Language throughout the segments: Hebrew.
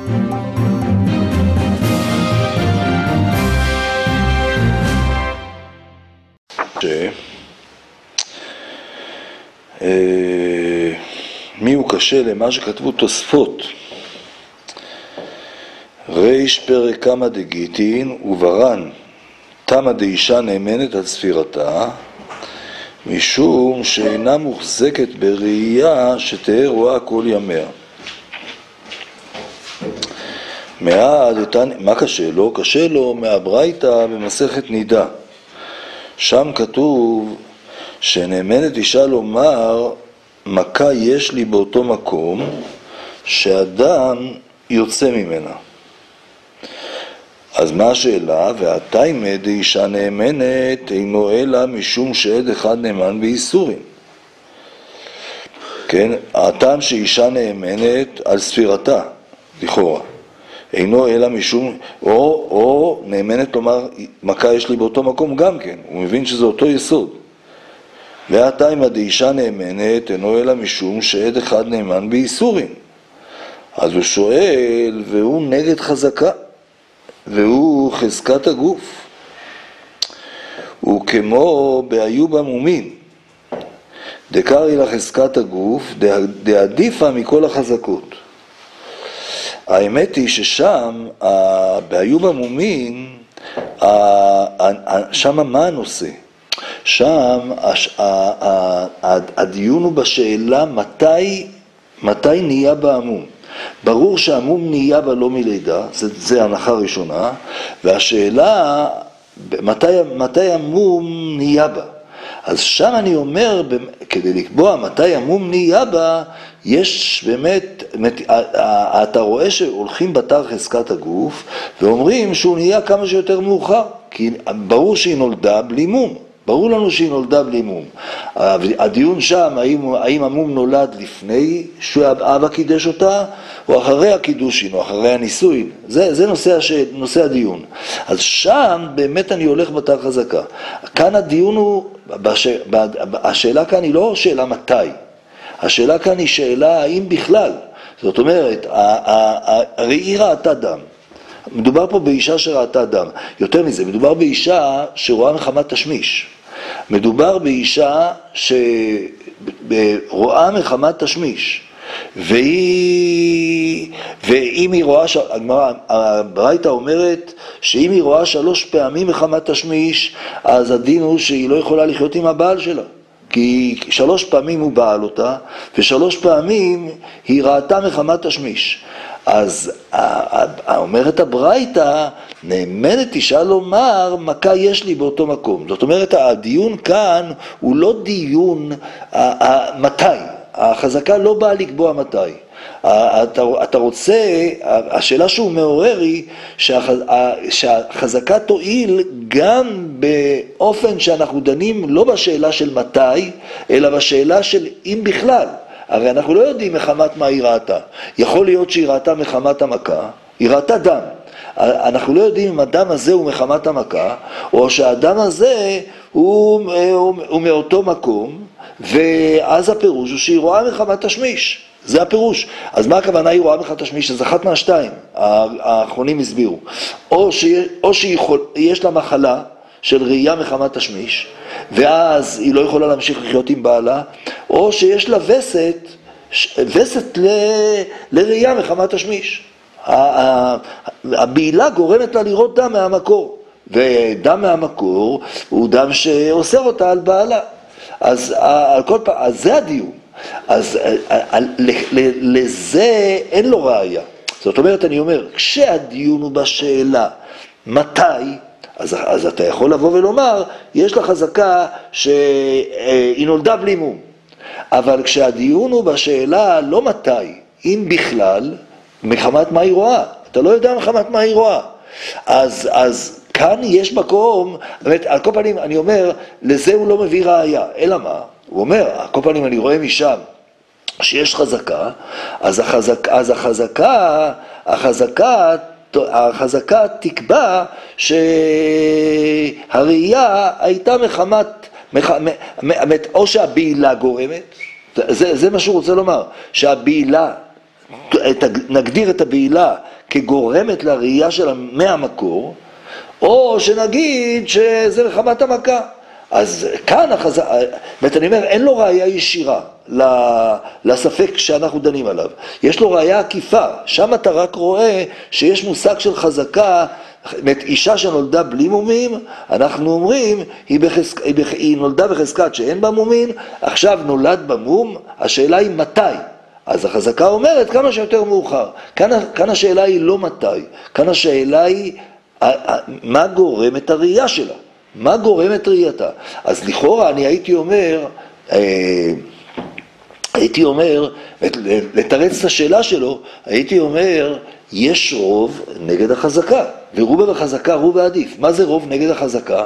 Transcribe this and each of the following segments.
מי הוא קשה למה שכתבו תוספות ריש פרק כמה דגיטין וברן תמה דאישה נאמנת על ספירתה משום שאינה מוחזקת בראייה שתהא רואה כל ימיה. מה קשה לו? קשה לו מהברייתא במסכת נידה, שם כתוב שנאמנת אישה לומר מכה יש לי באותו מקום שאדם יוצא ממנה. אז מה השאלה? והתיימא דאישה נאמנת אינו אלא משום שעד אחד נאמן באיסורים. כן, הטעם שאישה נאמנת על ספירתה לכאורה אינו אלא משום או נאמנת לומר מכה יש לי באותו מקום גם כן, הוא מבין שזה אותו יסוד. והתיימא דאישה נאמנת אינו אלא משום שעד אחד נאמן באיסורים. אז הוא שואל, והוא נגד חזקה, והוא חזקת הגוף. הוא כמו באיוב המומין, דקרי לחזקת הגוף, דעדיפה מכל החזקות. האמת היא ששם, באיוב המומין, שם מה הנושא? שם הדיון הוא בשאלה מתי נהיה בעמום. ברור שהעמום נהיה בה לא מלידה, זה הנחה ראשונה, והשאלה מתי עמום נהיה בה. אז שם אני אומר, כדי לקבוע מתי עמום נהיה בה, יש באמת, אתה רואה שהולכים בתר חזקת הגוף, ואומרים שהוא נהיה כמה שיותר מאוחר, כי ברור שהיא נולדה בלי מום. ברור לנו שהיא נולדה בלי מום. הדיון שם, האם המום נולד לפני שאבא קידש אותה, או אחרי הקידושין, או אחרי הנישואין. זה נושא הדיון. אז שם באמת אני הולך בתר חזקה. כאן הדיון הוא, השאלה כאן היא לא שאלה מתי. השאלה כאן היא שאלה האם בכלל. זאת אומרת, הראי ראתה דם. מדובר פה באישה שראתה דם. יותר מזה, מדובר באישה שרואה מחמת תשמיש. מדובר באישה שרואה מחמת תשמיש. ואם היא רואה, הברייתא אומרת שאם היא רואה 3 פעמים מחמת תשמיש, אז הדין הוא שהיא לא יכולה לחיות עם הבעל שלה. כי 3 פעמים הוא בעל אותה, ו3 פעמים היא ראתה מחמת תשמיש. אז אומרת הברייתא, נאמנת אישה לומר מכה יש לי באותו מקום. זאת אומרת, הדיון כאן הוא לא דיון מתי. החזקה לא באה לקבוע מתי. אתה רוצה, השאלה שהוא מעורר היא שהחזקה תועיל גם באופן שאנחנו דנים לא בשאלה של מתי, אלא בשאלה של אם בכלל. הרי אנחנו לא יודעים מחמת מה היא ראתה. יכול להיות שהיא ראתה מחמת המכה, היא ראתה דם. אנחנו לא יודעים אם הדם הזה הוא מחמת המכה, או שהדם הזה הוא מאותו מקום, ואז הפירוש הוא שהיא רואה מחמת תשמיש. זה הפירוש. אז מה הכוונה היא רואה מחמת תשמיש? אז אחת מהשתיים, האחרונים הסבירו. או שיש לה מחלה של ראייה מחמת תשמיש, ואז היא לא יכולה להמשיך לחיות עם בעלה, או שיש לה וסת לראייה מחמת תשמיש. הבעילה גורמת לה לראות דם מהמקור, ודם מהמקור הוא דם שאוסר אותה על בעלה. אז זה הדיון. אז לזה אין לו ראייה. זאת אומרת, אני אומר, כשהדיון הוא בשאלה מתי, אז אתה יכול לבוא ולומר, יש לה חזקה שהיא נולדה בלי מום. אבל כשהדיון הוא בשאלה לא מתי, אם בכלל, מחמת מה היא רואה. אתה לא יודע מחמת מה היא רואה. אז כאן יש מקום, באמת, על כל פנים אני אומר, לזה הוא לא מביא ראייה. אלא מה? הוא אומר, על כל פנים אני רואה משם שיש חזקה, אז החזקה תקבע שהראייה הייתה מחמת, או שהבעילה גורמת, זה מה שהוא רוצה לומר, שהבעילה נגדיר את הבעילה כגורמת לראייה שלה מהמקור, או שנגיד שזה מחמת המכה. אז כאן אני אומר, אין לו ראייה ישירה לספק שאנחנו דנים עליו. יש לו ראייה עקיפה, שם אתה רק רואה שיש מושג של חזקה, אישה שנולדה בלי מומים, אנחנו אומרים, היא נולדה בחזקת שאין בה מומין, עכשיו נולד במום, השאלה היא מתי. אז החזקה אומרת כמה שיותר מאוחר. כאן השאלה היא לא מתי, כאן השאלה היא מה גורם את הראייה שלה, מה גורם את ראייתה. אז לכאורה אני הייתי אומר, לתרץ את השאלה שלו, הייתי אומר, יש רוב נגד החזקה, ורובה בחזקה רובה עדיף. מה זה רוב נגד החזקה?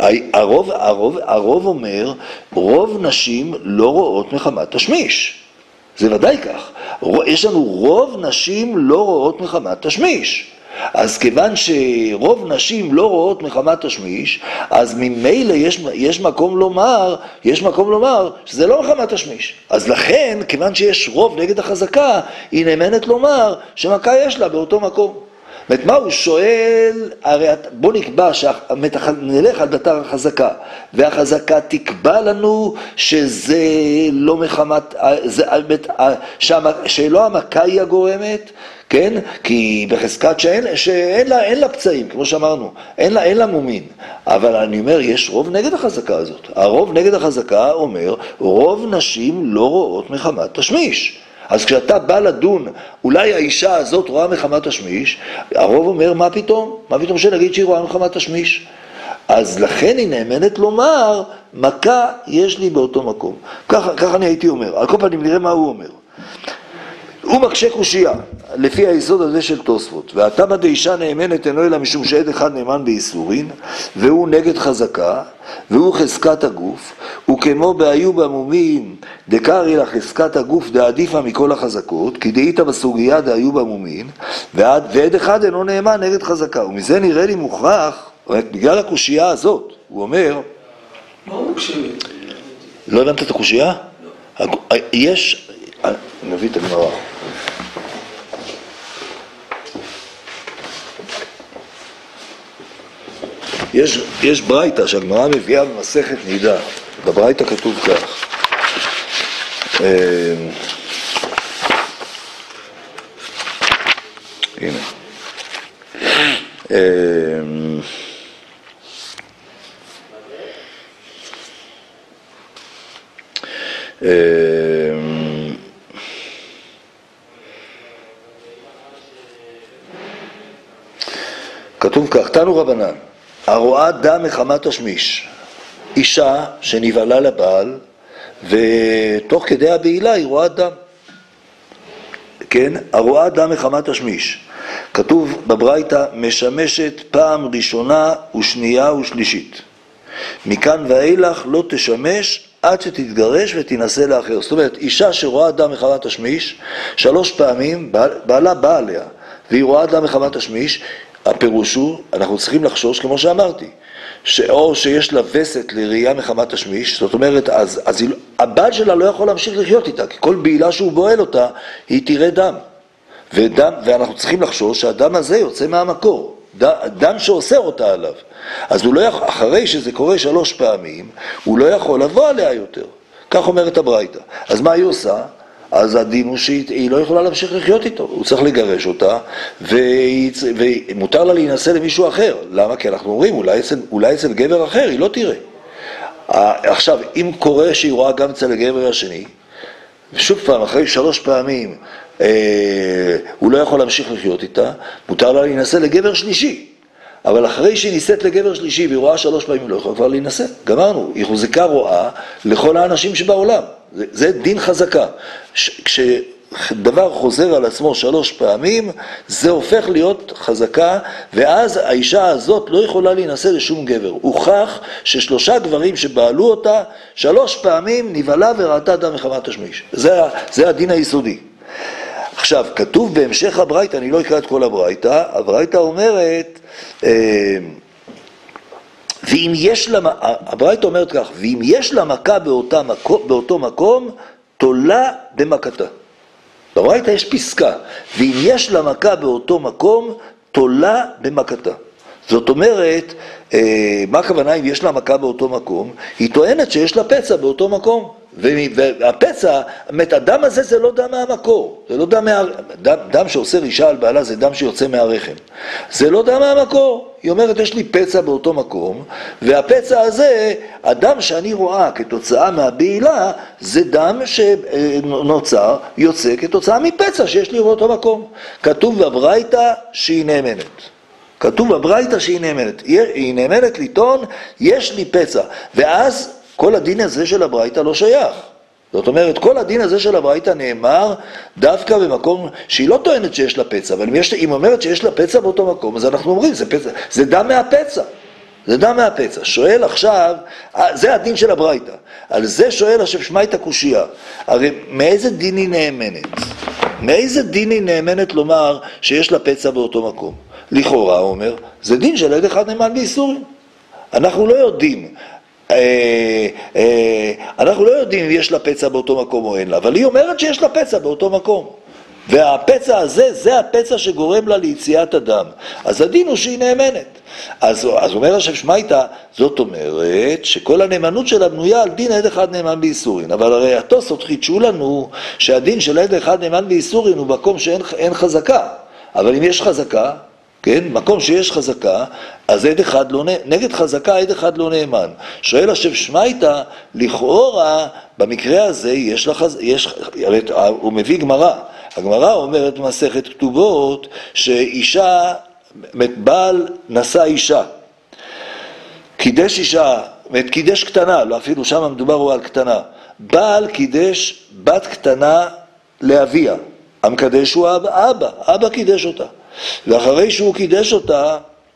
הרוב אומר, רוב נשים לא רואות מחמת תשמיש. זה ודאי כך. יש לנו רוב נשים לא רואות מחמת תשמיש. אז כיוון שרוב נשים לא רואות מחמת תשמיש, אז ממילא יש מקום לומר שזה לא מחמת תשמיש. אז לכן, כיוון שיש רוב נגד החזקה, היא נאמנת לומר שמכה יש לה באותו מקום. זאת מה הוא שואל, הרי בוא נקבע נלך על דתר החזקה, והחזקה תקבע לנו שזה לא מחמת, שלא המכה היא הגורמת, כן? כי בחזקת שאין לה פצעים, כמו שאמרנו, אין לה מומין. אבל אני אומר, יש רוב נגד החזקה הזאת. הרוב נגד החזקה אומר, רוב נשים לא רואות מחמת תשמיש. אז כשאתה בא לדון, אולי האישה הזאת רואה מחמת תשמיש, הרוב אומר, מה פתאום? מה פתאום שנגיד שהיא רואה מחמת תשמיש? אז לכן היא נאמנת לומר, מכה יש לי באותו מקום. ככה אני הייתי אומר. על כל פנים נראה מה הוא אומר. הוא מקשה קושייה, לפי היסוד הזה של תוספות. והתמה דאישה נאמנת אינו אלא משום שעד אחד נאמן באיסורין, והוא נגד חזקה, והוא חזקת הגוף, וכמו בהיו במומים דקרי לחזקת הגוף דעדיפה מכל החזקות, כי דאיתה בסוגיה דהיו במומים, ועד אחד אינו נאמן נגד חזקה. ומזה נראה לי מוכרח, בגלל הקושייה הזאת, הוא אומר, מה הוא מקשה? לא הבנת את הקושייה? יש, נביא את הגמרא. יש ברייתא שהגמרא מביאה במסכת נידה. בברייתא כתוב כך. הנה. כתוב כך, תנו רבנן, הרואה דם מחמת תשמיש, אישה שנבעלה לבעל, ותוך כדי הבעילה היא רואה דם. כן, הרואה דם מחמת תשמיש. כתוב בברייתא, משמשת פעם ראשונה ושנייה ושלישית. מכאן ואילך לא תשמש עד שתתגרש ותנסה לאחר. זאת אומרת, אישה שרואה דם מחמת תשמיש, 3 פעמים בעלה בא עליה, והיא רואה דם מחמת תשמיש, הפירוש הוא, אנחנו צריכים לחשוש, כמו שאמרתי, או שיש לה וסת לראייה מחמת תשמיש, זאת אומרת, אז הבעל שלה לא יכול להמשיך לחיות איתה, כי כל בעילה שהוא בועל אותה, היא תראה דם. ואנחנו צריכים לחשוש שהדם הזה יוצא מהמקור, דם שאוסר אותה עליו. אז הוא לא יכול, אחרי שזה קורה 3 פעמים, הוא לא יכול לבוא עליה יותר. כך אומרת הברייתא. אז מה היא עושה? אז הדין הוא שהיא לא יכולה להמשיך לחיות איתו, הוא צריך לגרש אותה, ומותר לה להינשא למישהו אחר. למה? כי אנחנו אומרים, אולי אצל גבר אחר היא לא תראה. עכשיו, אם קורה שהיא רואה גם אצל הגבר השני, ושוב פעם, אחרי 3 פעמים, הוא לא יכול להמשיך לחיות איתה, מותר לה להינשא לגבר שלישי. אבל אחרי שהיא נישאת לגבר שלישי והיא רואה 3 פעמים, לא יכולה כבר להינשא. גמרנו, היא חוזקה רואה לכל האנשים שבעולם. זה דין חזקה. כשדבר חוזר על עצמו 3 פעמים, זה הופך להיות חזקה, ואז האישה הזאת לא יכולה להינשא לשום גבר. הוכח ש3 גברים שבעלו אותה, 3 פעמים נבעלה וראתה דם מחמת תשמיש. זה הדין היסודי. עכשיו, כתוב בהמשך הברייתא, אני לא אקרא את כל הברייתא, הברייתא אומרת, ואם יש לה, הברייתא אומרת כך, ואם יש לה מכה באותו מקום, תולה במכתה. בברייתא יש פסקה, ואם יש לה מכה באותו מקום, תולה במכתה. זאת אומרת, מה הכוונה אם יש לה מכה באותו מקום? היא טוענת שיש לה פצע באותו מקום. והפצע, הדם הזה זה לא דם מהמקור, זה לא דם שעושה רישה על בעלה, זה דם שיוצא מהרחם. זה לא דם מהמקור. היא אומרת, יש לי פצע באותו מקום, והפצע הזה, הדם שאני רואה כתוצאה מהבעילה, זה דם שנוצר, יוצא כתוצאה מפצע שיש לי באותו מקום. כתוב בברייתא שהיא נאמנת. כתוב בברייתא שהיא נאמנת. היא נאמנת לטעון, יש לי פצע. ואז כל הדין הזה של הברייתא לא שייך. זאת אומרת, כל הדין הזה של הברייתא נאמר דווקא במקום שהיא לא טוענת שיש לה פצע, אבל אם אומרת שיש לה פצע באותו מקום, אז אנחנו אומרים, זה דם מהפצע. זה דם מהפצע. שואל עכשיו, זה הדין של הברייתא. על זה שואל השף שמעית הקושייה. הרי מאיזה דין היא נאמנת? מאיזה דין היא נאמנת לומר שיש לה פצע באותו מקום? לכאורה, הוא אומר, זה דין של עד אחד נאמן באיסורים. אנחנו לא יודעים. אנחנו לא יודעים אם יש לה פצע באותו מקום או אין לה, אבל היא אומרת שיש לה פצע באותו מקום. והפצע הזה, זה הפצע שגורם לה ליציאת הדם. אז הדין הוא שהיא נאמנת. אז אומר השף שמעיתא, זאת אומרת שכל הנאמנות שלה בנויה על דין עד אחד נאמן באיסורין. אבל הרי התוספות חידשו לנו שהדין של עד אחד נאמן באיסורין הוא מקום שאין חזקה. אבל אם יש חזקה, כן, מקום שיש חזקה, אז עד אחד לא, נגד חזקה עד אחד לא נאמן. שואל השף שמעיתא, לכאורה, במקרה הזה הוא מביא גמרא. הגמרא אומרת במסכת כתובות, שאישה, בעל נשא אישה, קידש אישה, קידש קטנה, לא אפילו שם מדובר הוא על קטנה, בעל קידש בת קטנה לאביה, המקדש הוא אבא קידש אותה. ואחרי שהוא קידש אותה,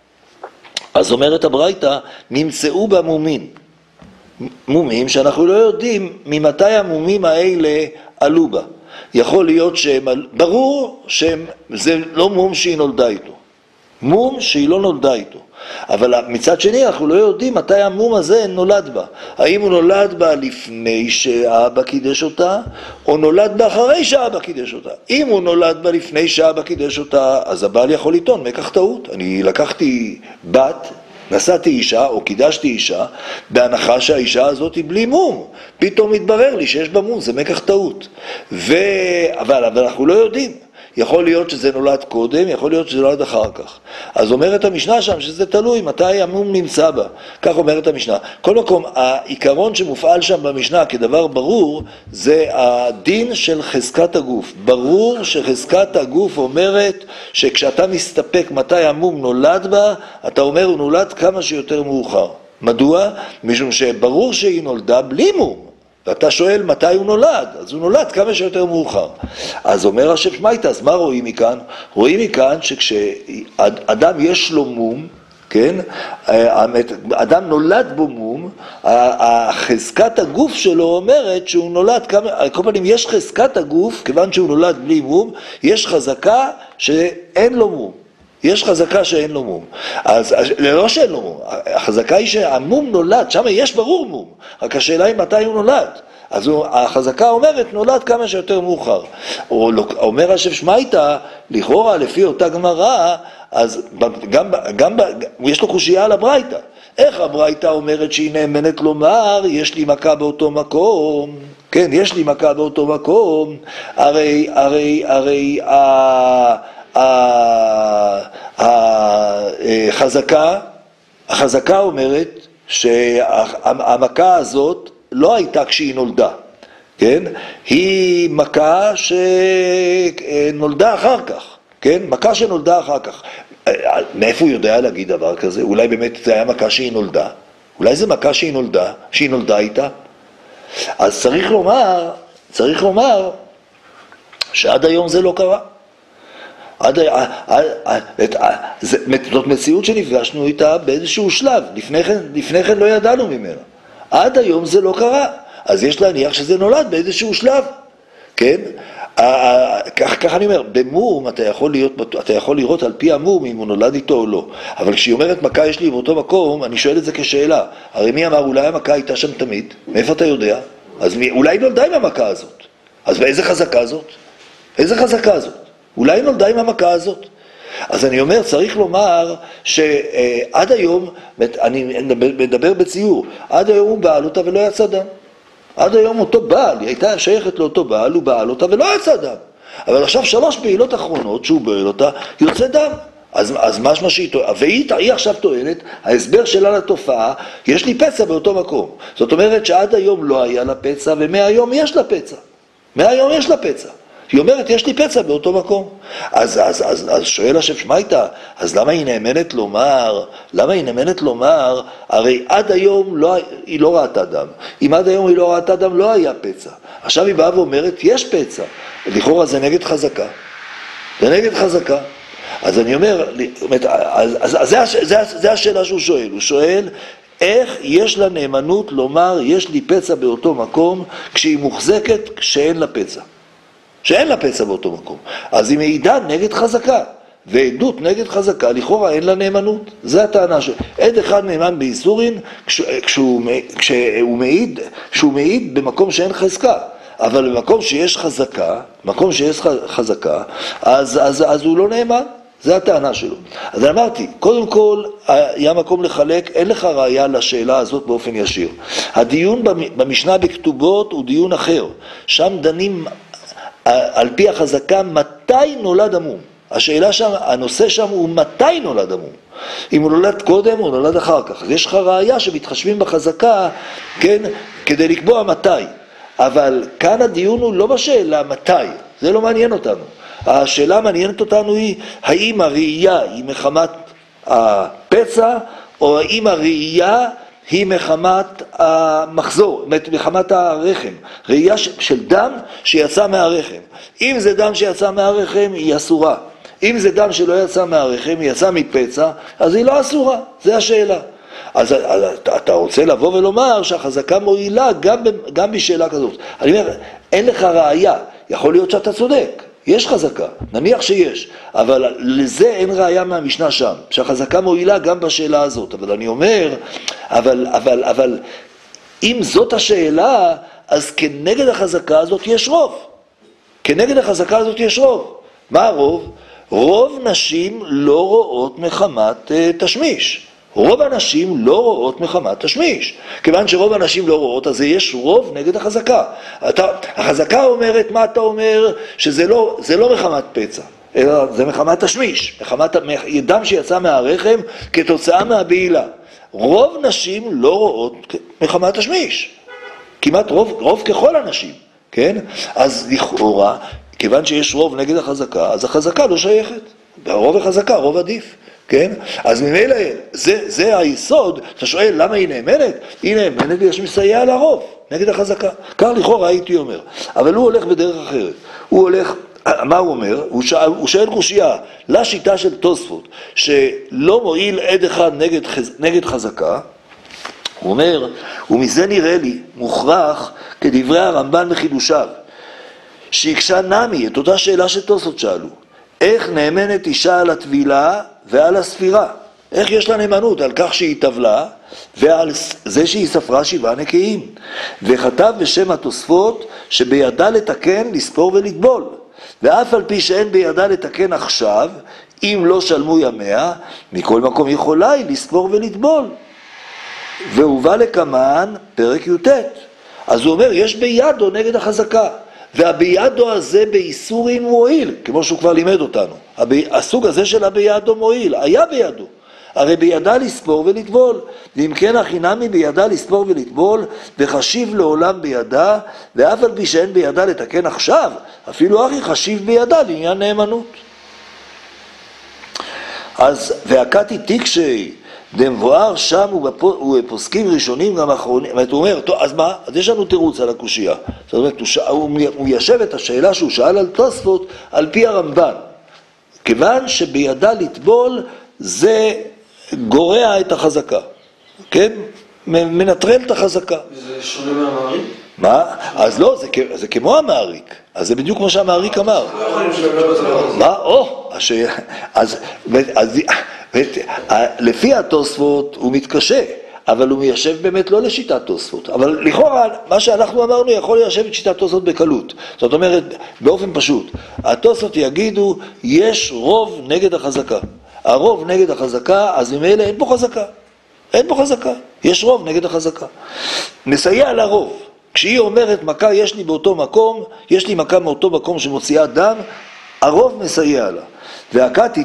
אז אומרת הברייתא, נמצאו בה מומים. מומים שאנחנו לא יודעים ממתי המומים האלה עלו בה. יכול להיות שהם, ברור שזה לא מום שהיא נולדה איתו. מום שהיא לא נולדה איתו. אבל מצד שני אנחנו לא יודעים מתי המום הזה נולד בה. האם הוא נולד בה לפני שהאבא קידש אותה, או נולד בה אחרי שהאבא קידש אותה. אם הוא נולד בה לפני שהאבא קידש אותה, אז הבעל יכול לטעון, מקח טעות. אני לקחתי בת, נשאתי אישה או קידשתי אישה, בהנחה שהאישה הזאת היא בלי מום. פתאום מתברר לי שיש בה מום, זה מקח טעות. אבל אנחנו לא יודעים. יכול להיות שזה נולד קודם, יכול להיות שזה נולד אחר כך. אז אומרת המשנה שם שזה תלוי מתי המום נמצא בה. כך אומרת המשנה. כל מקום, העיקרון שמופעל שם במשנה כדבר ברור, זה הדין של חזקת הגוף. ברור שחזקת הגוף אומרת שכשאתה מסתפק מתי המום נולד בה, אתה אומר הוא נולד כמה שיותר מאוחר. מדוע? משום שברור שהיא נולדה בלי מום. ואתה שואל מתי הוא נולד, אז הוא נולד כמה שיותר מאוחר. אז אומר השף שמעיתא, אז מה רואים מכאן? רואים מכאן שכשאדם יש לו מום, כן? אדם נולד בו מום, חזקת הגוף שלו אומרת שהוא נולד כמה, על כל פנים יש חזקת הגוף, כיוון שהוא נולד בלי מום, יש חזקה שאין לו מום. יש חזקה שאין לו מום. אז לא שאין לו מום, החזקה היא שהמום נולד, שם יש ברור מום, רק השאלה היא מתי הוא נולד. אז החזקה אומרת נולד כמה שיותר מאוחר. אומר השף שמעיתא, לכאורה לפי אותה גמרא, אז גם יש לו קושייה על הברייתא. איך הברייתא אומרת שהיא נאמנת לומר, יש לי מכה באותו מקום? כן, יש לי מכה באותו מקום. הרי החזקה אומרת שהמכה הזאת לא הייתה כשהיא נולדה, כן? היא מכה שנולדה אחר כך, כן? מכה שנולדה אחר כך. מאיפה הוא יודע להגיד דבר כזה? אולי באמת זה היה מכה שהיא נולדה? אולי זה מכה שהיא נולדה איתה? אז צריך לומר שעד היום זה לא קרה. זאת מציאות שנפגשנו איתה באיזשהו שלב, לפני כן לא ידענו ממנה. עד היום זה לא קרה, אז יש להניח שזה נולד באיזשהו שלב, כן? כך אני אומר, במום אתה יכול לראות על פי המום אם הוא נולד איתו או לא. אבל כשהיא אומרת מכה יש לי באותו מקום, אני שואל את זה כשאלה. הרי מי אמר אולי המכה הייתה שם תמיד? מאיפה אתה יודע? אז אולי נולדה עם המכה הזאת. אז באיזה חזקה זאת? איזה חזקה זאת? אולי נולדה עם המכה הזאת. אז אני אומר, צריך לומר שעד היום, אני מדבר בציור, עד היום הוא בעל אותה ולא יצא דם. עד היום אותו בעל, היא הייתה שייכת לאותו בעל, הוא בעל אותה ולא יצא דם. אבל עכשיו 3 פעילות אחרונות שהוא בעל אותה, יוצא דם. אז משמע שהיא טוענת, והיא עכשיו טוענת, ההסבר שלה לתופעה, יש לי פצע באותו מקום. זאת אומרת שעד היום לא היה לה פצע, ומהיום יש לה פצע. מהיום יש לה פצע. היא אומרת, יש לי פצע באותו מקום. אז שואל השם שמייתא, אז למה היא נאמנת לומר, הרי עד היום היא לא ראתה דם. אם עד היום היא לא ראתה דם, לא היה פצע. עכשיו היא באה ואומרת, יש פצע. לכאורה זה נגד חזקה. זה נגד חזקה. אז אני אומר, זה השאלה שהוא שואל. הוא שואל, איך יש לה נאמנות לומר, יש לי פצע באותו מקום, כשהיא מוחזקת כשאין לה פצע. שאין לה פצע באותו מקום. אז היא מעידה נגד חזקה, ועדות נגד חזקה, לכאורה אין לה נאמנות. זה הטענה שלו. עד אחד נאמן באיסורין, כשהוא מעיד במקום שאין חזקה. אבל במקום שיש חזקה, אז הוא לא נאמן. זה הטענה שלו. אז אמרתי, קודם כל, היה מקום לחלק, אין לך ראייה לשאלה הזאת באופן ישיר. הדיון במשנה בכתובות הוא דיון אחר. שם דנים על פי החזקה מתי נולד המום. השאלה שם, הנושא שם הוא מתי נולד המום. אם הוא נולד קודם או נולד אחר כך. אז יש לך ראייה שמתחשבים בחזקה, כן, כדי לקבוע מתי. אבל כאן הדיון הוא לא בשאלה מתי. זה לא מעניין אותנו. השאלה המעניינת אותנו היא, האם הראייה היא מחמת הפצע, או האם הראייה היא מחמת המחזור, מחמת הרחם, ראייה של דם שיצא מהרחם. אם זה דם שיצא מהרחם, היא אסורה. אם זה דם שלא יצא מהרחם, יצא מפצע, אז היא לא אסורה. זה השאלה. אז אתה רוצה לבוא ולומר שהחזקה מועילה גם בשאלה כזאת. אני אומר, אין לך ראייה. יכול להיות שאתה צודק. יש חזקה, נניח שיש, אבל לזה אין ראייה מהמשנה שם, שהחזקה מועילה גם בשאלה הזאת. אבל אני אומר, אבל אם זאת השאלה, אז כנגד החזקה הזאת יש רוב. כנגד החזקה הזאת יש רוב. מה הרוב? רוב נשים לא רואות מחמת תשמיש. רוב הנשים לא רואות מחמת תשמיש. כיוון שרוב הנשים לא רואות, אז יש רוב נגד החזקה. החזקה אומרת, מה אתה אומר? שזה לא מחמת פצע, אלא זה מחמת תשמיש. דם שיצא מהרחם כתוצאה מהבעילה. רוב נשים לא רואות מחמת תשמיש. כמעט רוב ככל הנשים. כן? אז לכאורה, כיוון שיש רוב נגד החזקה, אז החזקה לא שייכת. הרוב החזקה, רוב עדיף. כן? אז ממילא, זה היסוד. אתה שואל למה היא נאמנת? היא נאמנת ויש מסייע לרוב, נגד החזקה. כך לכאורה הייתי אומר. אבל הוא הולך בדרך אחרת. הוא הולך, מה הוא אומר? הוא שואל קושייה לשיטה של תוספות, שלא מועיל עד אחד נגד חזקה. הוא אומר, ומזה נראה לי מוכרח כדברי הרמב"ן בחידושיו, שיקשה נמי את אותה שאלה שתוספות שאלו. איך נאמנת אישה על הטבילה ועל הספירה? איך יש לה נאמנות? על כך שהיא טבלה ועל זה שהיא ספרה 7 נקיים. וכתב בשם התוספות שבידה לתקן, לספור ולטבול. ואף על פי שאין בידה לתקן עכשיו, אם לא שלמו ימיה, מכל מקום יכולה היא לספור ולטבול. והובא לקמן פרק י"ט. אז הוא אומר, יש בידו נגד החזקה. והבידו הזה באיסורים מועיל, כמו שהוא כבר לימד אותנו. הסוג הזה של הבידו מועיל, היה בידו. הרי בידה לספור ולטבול. ואם כן החינמי בידה לספור ולטבול, וחשיב לעולם בידה, ואף על פי שאין בידה לתקן עכשיו, אפילו אחי חשיב בידה לעניין נאמנות. אז והקתי תיקשי, דמבואר שם ובפוסקים ראשונים גם אחרונים. הוא אומר, טוב, אז מה? אז יש לנו תירוץ על הקושייה. זאת אומרת, הוא ישב את השאלה שהוא שאל על תוספות על פי הרמב"ן. כיוון שבידה לטבול זה גורע את החזקה. כן? מנטרל את החזקה. זה שונה מהמעריק? מה? אז לא, זה כמו המעריק. אז זה בדיוק כמו שהמעריק אמר. מה? אז לפי התוספות הוא מתקשה. אבל הוא מיישב באמת לא לשיטת תוספות. אבל לכאורה, מה שאנחנו אמרנו יכול ליישב את שיטת תוספות בקלות. זאת אומרת, באופן פשוט, התוספות יגידו, יש רוב נגד החזקה. הרוב נגד החזקה, אז ממילא אין פה חזקה. אין פה חזקה. יש רוב נגד החזקה. נסייע לרוב. כשהיא אומרת מכה יש לי באותו מקום, יש לי מכה מאותו מקום שמוציאה דם, הרוב מסייע לה. והכת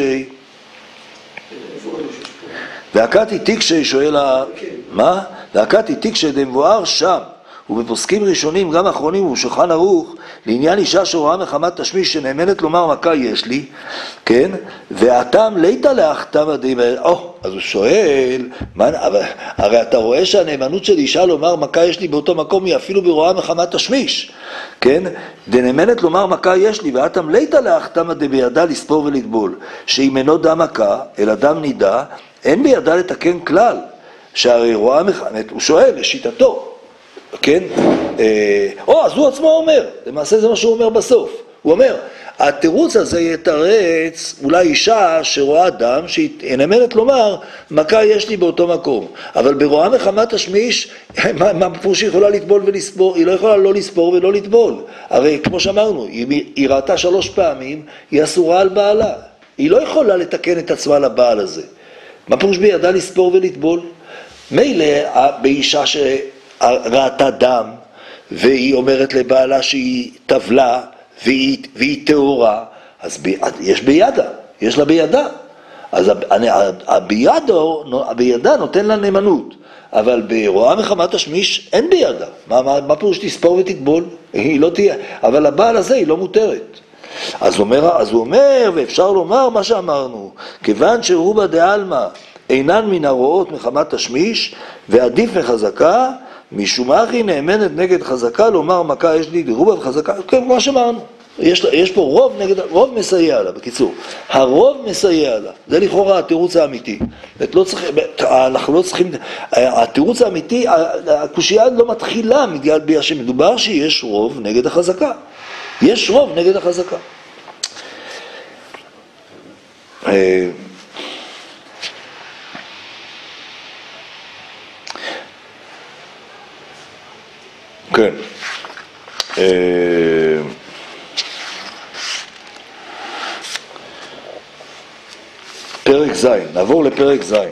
איתי כשהיא שואל לה, מה? והכת איתי כשדמבואר שם, ובפוסקים ראשונים גם אחרונים ובשולחן ערוך, לעניין אישה שרואה מחמת תשמיש שנאמנת לומר מכה יש לי, כן? והתם ליתא לאחתמא דאמרת, אז הוא שואל, הרי אתה רואה שהנאמנות של אישה לומר מכה יש לי באותו מקום היא אפילו ברואה מחמת תשמיש, כן? דנאמנת לומר מכה יש לי, והתם ליתא לאחתמא דבידה לספור ולטבול, שאם אינו דם מכה, אלא דם נידה, אין בידה לתקן כלל, שהרי רואה מחמת, הוא שואל לשיטתו, כן? אז הוא עצמו אומר, למעשה זה מה שהוא אומר בסוף. הוא אומר, התירוץ הזה יתרץ אולי אישה שרואה דם, שהיא נאמנת לומר, מכה יש לי באותו מקום. אבל ברואה מחמת תשמיש, מה פירוש היא יכולה לטבול ולספור? היא לא יכולה לא לספור ולא לטבול. הרי כמו שאמרנו, אם היא ראתה 3 פעמים, היא אסורה על בעלה. היא לא יכולה לתקן את עצמה לבעל הזה. מה פירוש בידה לספור ולטבול? מילא באישה שראתה דם, והיא אומרת לבעלה שהיא טבלה, והיא תאורה, אז יש בידה, יש לה בידה. אז בידה נותן לה נאמנות, אבל ברואה מחמת תשמיש אין בידה. מה פירוש תספור ותטבול? היא לא תהיה, אבל הבעל הזה היא לא מותרת. אז הוא אומר, ואפשר לומר מה שאמרנו, כיוון שרובה דעלמא אינן מן הרואות מחמת תשמיש, ועדיף מחזקה, משום אחי נאמנת נגד חזקה, לומר מכה יש לי דרובה וחזקה, כן, מה שאמרנו. יש פה רוב מסייע לה, בקיצור. הרוב מסייע לה. זה לכאורה התירוץ האמיתי. אנחנו לא צריכים, התירוץ האמיתי, הקושייה לא מתחילה בגלל שמדובר שיש רוב נגד החזקה. יש רוב נגד החזקה. כן. פרק ז', נעבור לפרק ז'.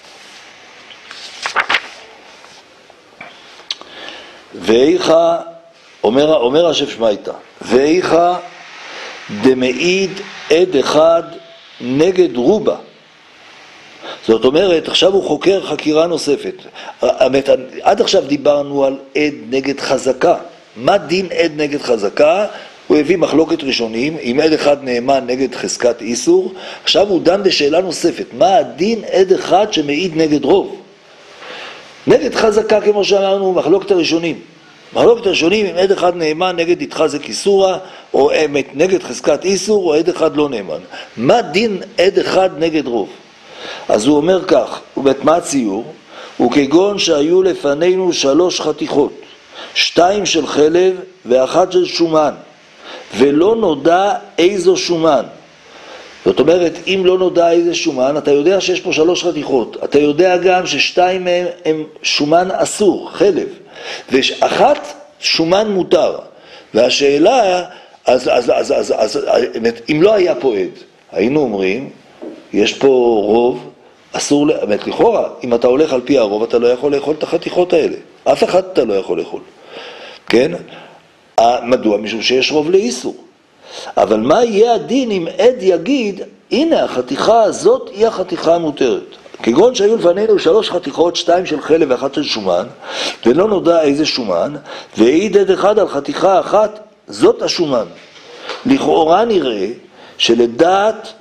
ואיכה, אומר השף שמייתא, ואיכה דמעיד עד אחד נגד רובה. זאת אומרת, עכשיו הוא חוקר חקירה נוספת. עד עכשיו דיברנו על עד נגד חזקה. מה דין עד נגד חזקה? הוא הביא מחלוקת ראשונים, אם עד אחד נאמן נגד חזקת איסור, עכשיו הוא דן בשאלה נוספת, מה הדין עד אחד שמעיד נגד רוב? נגד חזקה, כמו שאמרנו, מחלוקת הראשונים. מחלוקת הראשונים, אם עד אחד נאמן נגד יתחזק איסורה, או נגד חזקת איסור, או עד אחד לא נאמן. מה דין עד אחד נגד רוב? אז הוא אומר כך, מה הציור? וכגון שהיו לפנינו 3 חתיכות, 2 של חלב ואחת של שומן, ולא נודע איזו שומן. זאת אומרת, אם לא נודע איזה שומן, אתה יודע שיש פה 3 חתיכות. אתה יודע גם ש2 מהם הם שומן אסור, חלב, ואחת שומן מותר. והשאלה, אז אם לא היה פה עד, היינו אומרים, יש פה רוב, אסור, לכאורה, אם אתה הולך על פי הרוב, אתה לא יכול לאכול את החתיכות האלה. אף אחד אתה לא יכול לאכול. כן? מדוע? משום שיש רוב לאיסור. אבל מה יהיה הדין אם עד יגיד, הנה החתיכה הזאת היא החתיכה המותרת. כגון שהיו לפנינו 3 חתיכות, 2 של חלב ואחת של שומן, ולא נודע איזה שומן, והעיד עד אחד על חתיכה אחת, זאת השומן. לכאורה נראה שלדעת,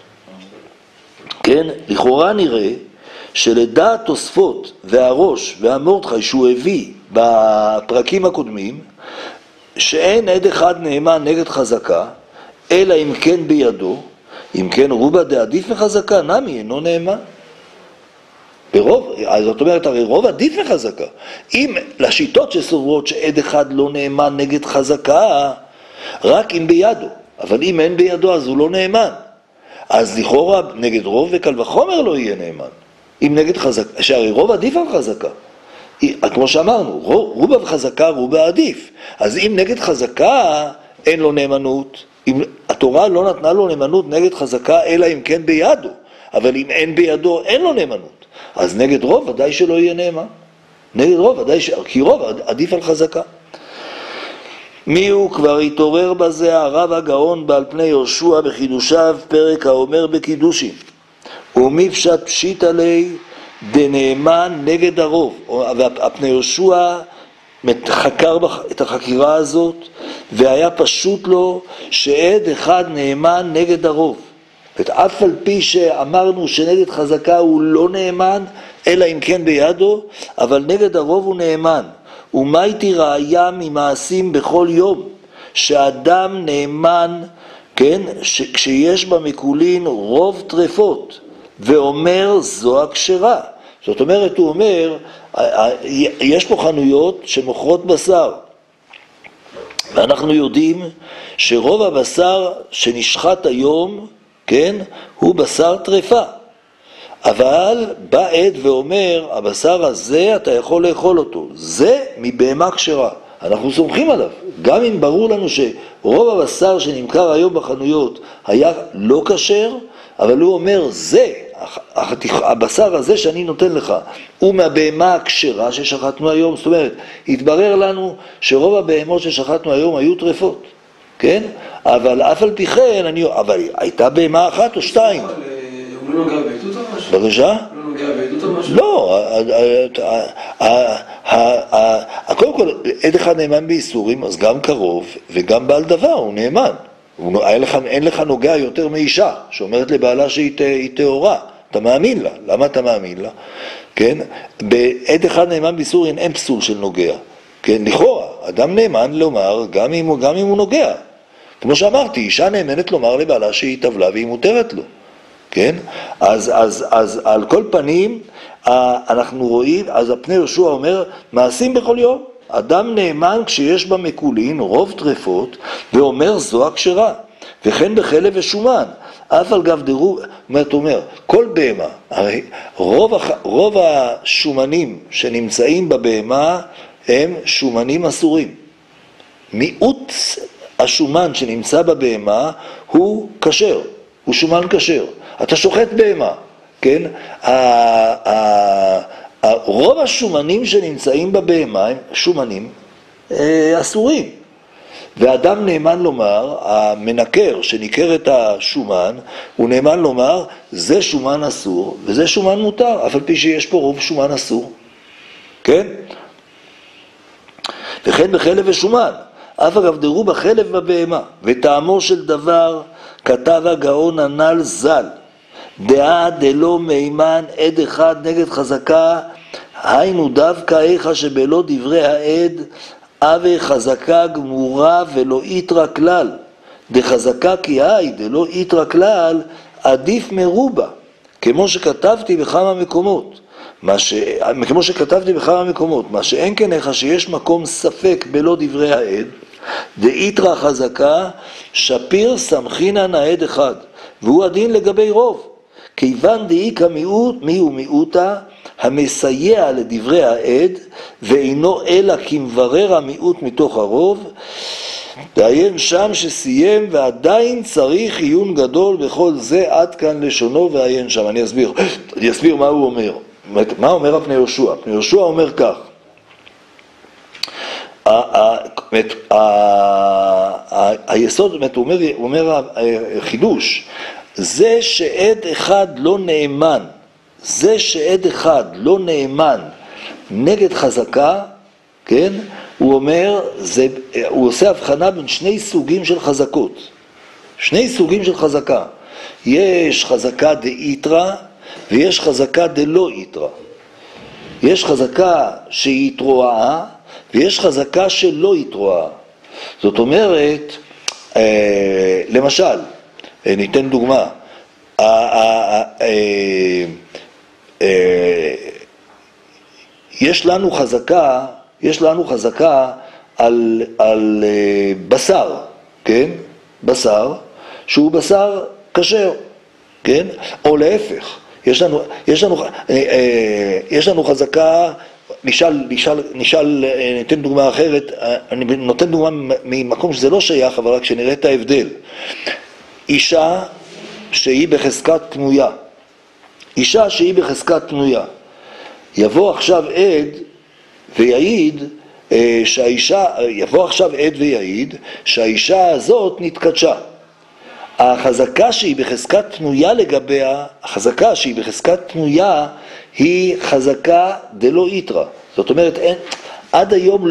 כן, לכאורה נראה שלדעת תוספות והראש והמורדכי שהוא הביא בפרקים הקודמים, שאין עד אחד נאמן נגד חזקה, אלא אם כן בידו, אם כן רובה דעדיף מחזקה, נמי אינו נאמן. ברוב, זאת אומרת, הרי רוב עדיף מחזקה. אם לשיטות שסוברות שעד אחד לא נאמן נגד חזקה, רק אם בידו. אבל אם אין בידו, אז הוא לא נאמן. אז לכאורה נגד רוב וקל וחומר לא יהיה נאמן. אם נגד חזקה, שהרי רוב עדיף על חזקה. כמו שאמרנו, רובה וחזקה רובה עדיף. אז אם נגד חזקה אין לו נאמנות, אם התורה לא נתנה לו נאמנות נגד חזקה, אלא אם כן בידו. אבל אם אין בידו, אין לו נאמנות. אז נגד רוב ודאי שלא יהיה נאמן. נגד רוב ודאי כי רוב עדיף על חזקה. מי הוא? כבר התעורר בזה הרב הגאון בעל פני יהושע בחידושיו, פרק האומר בקידושים. ומי פשיט עלי דנאמן נגד הרוב. והפני יהושע חקר את החקירה הזאת, והיה פשוט לו שעד אחד נאמן נגד הרוב. אף על פי שאמרנו שנגד חזקה הוא לא נאמן, אלא אם כן בידו, אבל נגד הרוב הוא נאמן. ומה הייתי ראיה ממעשים בכל יום? שאדם נאמן, כן, כשיש במקולין רוב טרפות, ואומר זו הכשרה. זאת אומרת, הוא אומר, יש פה חנויות שמוכרות בשר, ואנחנו יודעים שרוב הבשר שנשחט היום, כן, הוא בשר טרפה. אבל בא עד ואומר, הבשר הזה אתה יכול לאכול אותו, זה מבהמה כשרה, אנחנו סומכים עליו. גם אם ברור לנו שרוב הבשר שנמכר היום בחנויות היה לא כשר, אבל הוא אומר, זה, הבשר הזה שאני נותן לך, הוא מהבהמה הכשרה ששחטנו היום. זאת אומרת, התברר לנו שרוב הבהמות ששחטנו היום היו טרפות, כן? אבל אף על פי כן, אבל הייתה בהמה אחת או שתיים. הוא לא נוגע בעדות או משהו? בבקשה? לא נוגע בעדות או משהו? לא, קודם כל, עד אחד נאמן באיסורים, אז גם קרוב וגם בעל דבר, הוא נאמן. אין לך נוגע יותר מאישה, שאומרת לבעלה שהיא טהורה. אתה מאמין לה. למה אתה מאמין לה? כן? בעד אחד נאמן באיסורים אין פסול של נוגע. כן? לכאורה, אדם נאמן לומר גם אם הוא נוגע. כמו שאמרתי, אישה נאמנת לומר לבעלה שהיא טבלה והיא מותרת לו. כן? אז על כל פנים, אנחנו רואים, אז הפני יהושע אומר, מעשים בכל יום. אדם נאמן כשיש במקולין רוב טרפות, ואומר זו הכשרה, וכן בחלב ושומן. אף על גב דרו, אומר, כל בהמה, הרי רוב השומנים שנמצאים בבהמה הם שומנים אסורים. מיעוט השומן שנמצא בבהמה הוא כשר, הוא שומן כשר. אתה שוחט בהמה, כן? רוב השומנים שנמצאים בבהמה הם שומנים אסורים. ואדם נאמן לומר, המנקר שניקר את השומן, הוא נאמן לומר, זה שומן אסור וזה שומן מותר, אף על פי שיש פה רוב שומן אסור. כן? וכן בחלב ושומן, אף אגב דרו בחלב בבהמה, וטעמו של דבר כתב הגאון הנ"ל ז"ל, דעה דלא מימן עד אחד נגד חזקה, היינו דווקא איכה שבלא דברי העד, אבי חזקה גמורה ולא יתרה כלל, דחזקה כי היי דלא יתרה כלל, עדיף מרובה, כמו שכתבתי בכמה מקומות. מה שאין כן איכה שיש מקום ספק בלא דברי העד, דאיתרא חזקה, שפיר סמכינן העד אחד, והוא הדין לגבי רוב. כיוון דאיכא מיעוט, מי הוא מיעוטה, המסייע לדברי העד, ואינו אלא כמברר המיעוט מתוך הרוב, דעיין שם שסיים, ועדיין צריך עיון גדול בכל זה, עד כאן לשונו ועיין שם. אני אסביר מה הוא אומר. מה אומר הפני יהושע? הפני יהושע אומר כך, היסוד, הוא אומר חידוש, זה שעד אחד לא נאמן, נגד חזקה, כן? הוא אומר, הוא עושה הבחנה בין שני סוגים של חזקות, שני סוגים של חזקה. יש חזקה דאיתרא ויש חזקה דלא איתרא. יש חזקה שהיא התרועה ויש חזקה שלא התרועה. זאת אומרת, למשל, ניתן דוגמה, יש לנו חזקה על בשר, כן? בשר שהוא בשר כשר, כן? או להפך, יש לנו חזקה, ניתן דוגמה אחרת, אני נותן דוגמה ממקום שזה לא שייך, אבל רק שנראה את ההבדל. אישה שהיא בחזקת פנויה, אישה שהיא בחזקת פנויה, יבוא עכשיו עד ויעיד שהאישה הזאת נתקדשה. החזקה שהיא בחזקת פנויה לגביה, החזקה שהיא בחזקת פנויה היא חזקה דלא איתרא. זאת אומרת, עד היום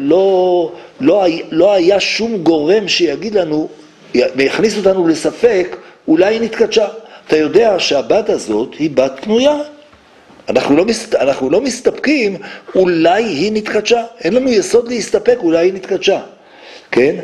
לא היה שום גורם שיגיד לנו, ויכניס אותנו לספק, אולי היא נתקדשה. אתה יודע שהבת הזאת היא בת פנויה. אנחנו לא מסתפקים, אולי היא נתקדשה. אין לנו יסוד להסתפק, אולי היא נתקדשה. כן?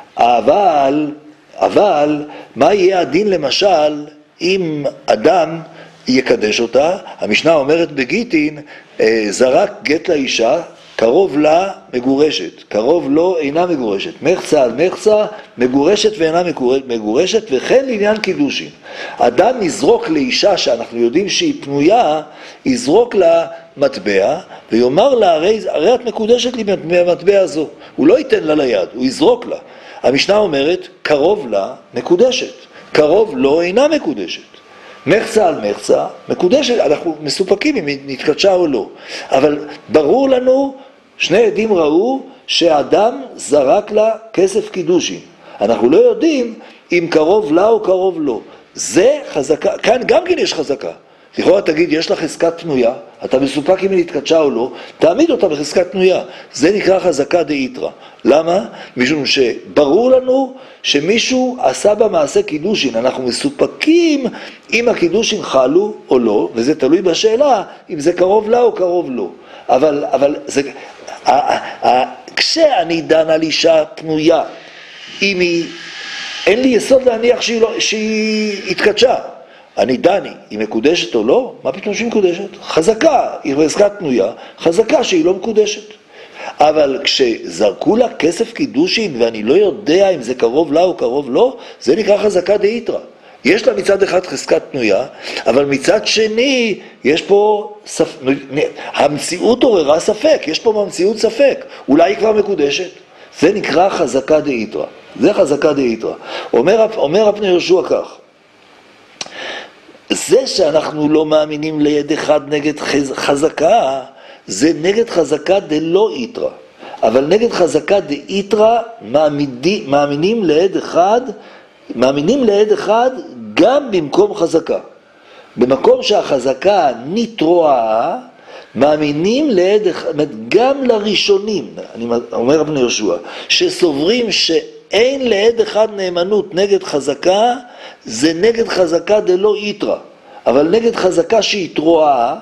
אבל מה יהיה הדין למשל אם אדם יקדש אותה? המשנה אומרת בגיטין, זרק גט לאישה, קרוב לה מגורשת, קרוב לו אינה מגורשת. מחצה על מחצה, מגורשת ואינה מגורשת, וכן לעניין קידושין. אדם יזרוק לאישה שאנחנו יודעים שהיא פנויה, יזרוק לה מטבע, ויאמר לה, הרי את מקודשת לי במטבע הזו. הוא לא ייתן לה ליד, הוא יזרוק לה. המשנה אומרת, קרוב לה מקודשת, קרוב לו אינה מקודשת. מחצה על מחצה, מקודשת, אנחנו מסופקים אם היא נתקדשה או לא. אבל ברור לנו, שני עדים ראו שהאדם זרק לה כסף קידושין. אנחנו לא יודעים אם קרוב לה או קרוב לו. זה חזקה, כאן גם כן יש חזקה. לכאורה תגיד, יש לה חזקת פנויה, אתה מסופק אם היא נתקדשה או לא, תעמיד אותה בחזקת פנויה. זה נקרא חזקה דאיתרא. למה? משום שברור לנו שמישהו עשה במעשה קידושין. אנחנו מסופקים אם הקידושין חלו או לא, וזה תלוי בשאלה אם זה קרוב לה או קרוב לו. אבל זה, כשאני דן על אישה פנויה, אם היא, אין לי יסוד להניח שהיא התקדשה. אני דני, היא מקודשת או לא? מה פתאום שהיא מקודשת? חזקה, היא בחזקת פנויה, חזקה שהיא לא מקודשת. אבל כשזרקו לה כסף קידושין ואני לא יודע אם זה קרוב לה או קרוב לא, זה נקרא חזקה דאיתרא. יש לה מצד אחד חזקת פנויה, אבל מצד שני יש פה המציאות עוררה ספק, יש פה במציאות ספק, אולי היא כבר מקודשת. זה נקרא חזקה דאיתרא. זה חזקה דאיתרא. אומר רבי יהושע כך, זה שאנחנו לא מאמינים ליד אחד נגד חזקה, זה נגד חזקה דלא איתרא. אבל נגד חזקה דאיתרא מאמינים לעד אחד גם במקום חזקה. במקום שהחזקה נתרועה, מאמינים לעד אחד, גם לראשונים, אני אומר רבי יהושע, שסוברים שאין לעד אחד נאמנות נגד חזקה, זה נגד חזקה דלא איתרא. אבל נגד חזקה שהתרועה,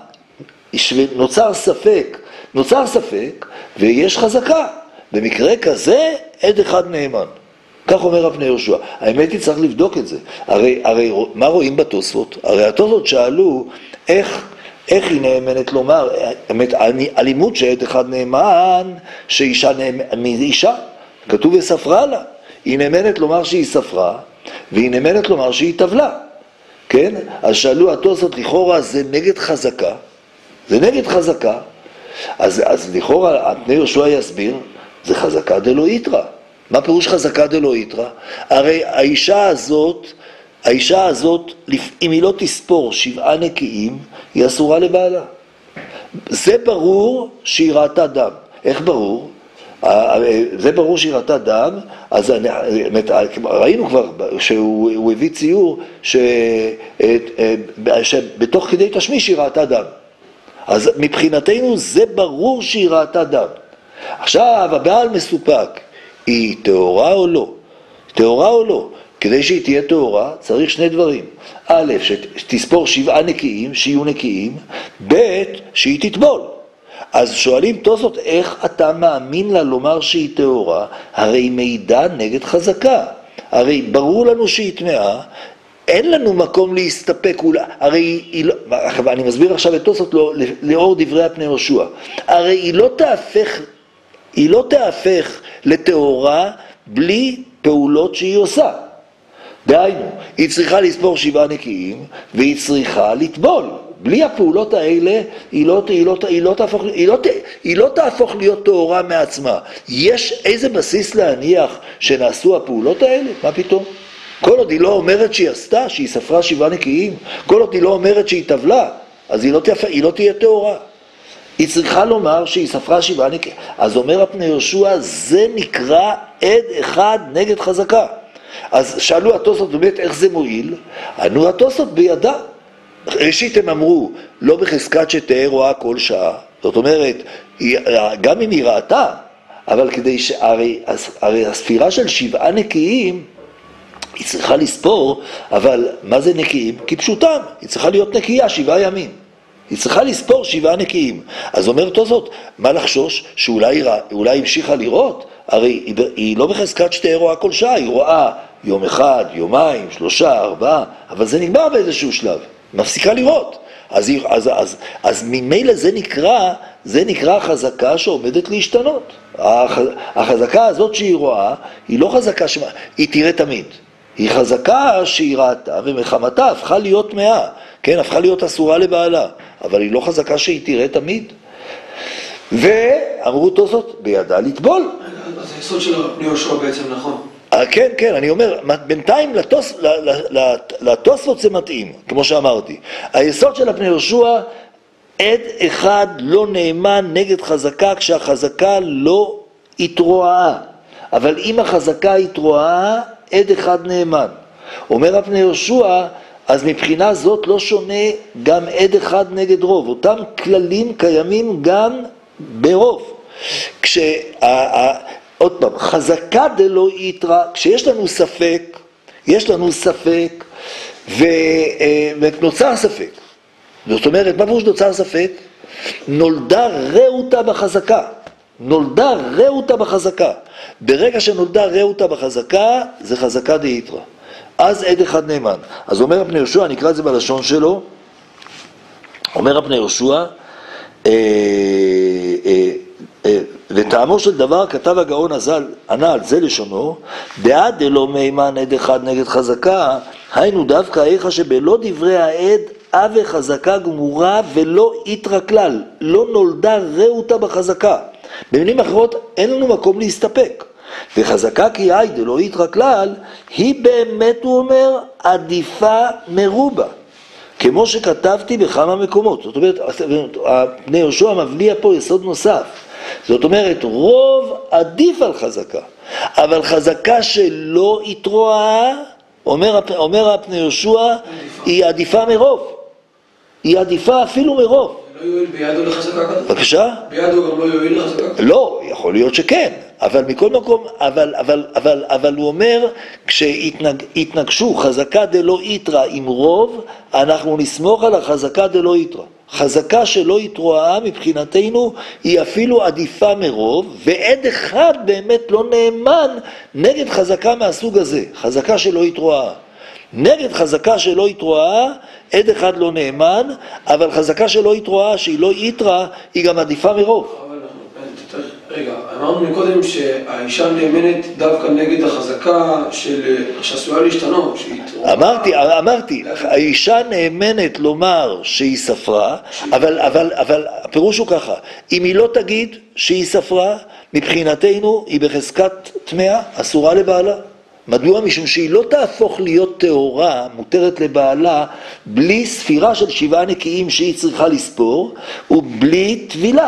נוצר ספק, ויש חזקה. במקרה כזה, עד אחד נאמן. כך אומר רבי יהושע. האמת היא צריך לבדוק את זה. הרי מה רואים בתוספות? הרי התוספות שאלו איך היא נאמנת לומר, הלימוד שעד אחד נאמן, שאישה אישה, כתוב וספרה לה. היא נאמנת לומר שהיא ספרה, והיא נאמנת לומר שהיא טבלה. כן? אז שאלו התוספות, לכאורה זה נגד חזקה, זה נגד חזקה, אז לכאורה רבי יהושע יסביר, זה חזקה דלא איתרא. מה פירוש חזקה דלא איתרא? הרי האישה הזאת, אם היא לא תספור 7 נקיים, היא אסורה לבעלה. זה ברור שהיא ראתה דם. איך ברור? זה ברור שהיא ראתה דם, אז ראינו כבר שהוא הביא ציור שבתוך כדי תשמיש היא ראתה דם. אז מבחינתנו זה ברור שהיא ראתה דם. עכשיו הבעל מסופק, היא טהורה או לא? טהורה או לא? כדי שהיא תהיה טהורה צריך 2 דברים. א', שתספור 7 נקיים, שיהיו נקיים, ב', שהיא תטבול. אז שואלים תוספות, איך אתה מאמין לה לומר שהיא טהורה? הרי מידע נגד חזקה. הרי ברור לנו שהיא טמאה, אין לנו מקום להסתפק, הרי היא לא, אני מסביר עכשיו את תוספות לאור דברי רבי יהושע. הרי היא לא תהפך לטהורה בלי פעולות שהיא עושה. דהיינו, היא צריכה לספור 7 נקיים, והיא צריכה לטבול. בלי הפעולות האלה היא לא תהפוך להיות טהורה מעצמה. יש איזה בסיס להניח שנעשו הפעולות האלה? מה פתאום? כל עוד היא לא אומרת שהיא עשתה, שהיא ספרה 7 נקיים, כל עוד היא לא אומרת שהיא טבלה, אז היא לא תהיה טהורה. היא צריכה לומר שהיא ספרה 7 נקיים. אז אומר הפני יהושע, זה נקרא עד אחד נגד חזקה. אז שאלו התוספות באמת איך זה מועיל? ענו התוספות בידה. ראשית הם אמרו, לא בחזקת שתהא רואה כל שעה. זאת אומרת, גם אם היא ראתה, אבל כדי הרי הספירה של 7 נקיים, היא צריכה לספור, אבל מה זה נקיים? כפשוטם, היא צריכה להיות נקייה 7 ימים. היא צריכה לספור 7 נקיים. אז אומר תוספות, מה לחשוש? שאולי המשיכה לראות? הרי היא לא בחזקת שתהא רואה כל שעה, היא רואה יום אחד, יומיים, 3, 4, אבל זה נגמר באיזשהו שלב, מפסיקה לראות. אז ממילא זה נקרא חזקה שעומדת להשתנות. החזקה הזאת שהיא רואה, היא לא חזקה היא תראה תמיד. היא חזקה שהיא ראתה ומחמתה הפכה להיות טמאה, כן, הפכה להיות אסורה לבעלה, אבל היא לא חזקה שהיא תראה תמיד. ואמרו תוספות, בידה לטבול. אז היסוד של הפני יהושע בעצם נכון. כן, אני אומר, בינתיים לתוספות זה מתאים, כמו שאמרתי. היסוד של הפני יהושע, עד אחד לא נאמן נגד חזקה כשהחזקה לא התרועה. אבל אם החזקה התרועה, עד אחד נאמן. אומר הפני יהושע, אז מבחינה זאת לא שונה גם עד אחד נגד רוב. אותם כללים קיימים גם ברוב. עוד פעם, חזקה דלא יתרא, כשיש לנו ספק, ונוצר ספק. זאת אומרת, מה פירוש נוצר ספק? נולדה ראותה בחזקה. ברגע שנולדה ראותה בחזקה, זה חזקה דאיתרא. אז עד אחד נאמן. אז אומר הפני יהושע, נקרא את זה בלשון שלו, אומר הפני יהושע, וטעמו של דבר כתב הגאון ענה על זה לשונו, בעד דלא מהימן עד אחד נגד חזקה, היינו דווקא איכה שבלא דברי העד אבי חזקה גמורה ולא יתרא כלל, לא נולדה ראותה בחזקה. במילים אחרות, אין לנו מקום להסתפק. וחזקה כי היי דלא יתרא כלל, היא באמת, הוא אומר, עדיפה מרובה. כמו שכתבתי בכמה מקומות. זאת אומרת, הפני יהושע מבליע פה יסוד נוסף. זאת אומרת, רוב עדיף על חזקה. אבל חזקה שלא התרועה, אומר הפני יהושע, היא עדיפה מרוב. היא עדיפה אפילו מרוב. לא יועיל בידו לחזקה כזאת? בבקשה? בידו גם לא יועיל לחזקה כזאת? לא, יכול להיות שכן. אבל מכל מקום, אבל הוא אומר, כשהתנגשו חזקה דלא יתרא עם רוב, אנחנו נסמוך על החזקה דלא יתרא. חזקה שלא יתרועה מבחינתנו היא אפילו עדיפה מרוב, ועד אחד באמת לא נאמן נגד חזקה מהסוג הזה, חזקה שלא יתרועה. נגד חזקה שלא יתרועה, עד אחד לא נאמן, אבל חזקה שלא יתרועה, שהיא לא יתרא, היא גם עדיפה מרוב. רגע, אמרנו מקודם שהאישה נאמנת דווקא נגד החזקה שעשויה להשתנות, אמרתי, האישה נאמנת לומר שהיא ספרה, אבל הפירוש הוא ככה, אם היא לא תגיד שהיא ספרה, מבחינתנו היא בחזקת טמאה, אסורה לבעלה. מדוע? משום שהיא לא תהפוך להיות טהורה, מותרת לבעלה, בלי ספירה של 7 נקיים שהיא צריכה לספור, ובלי טבילה.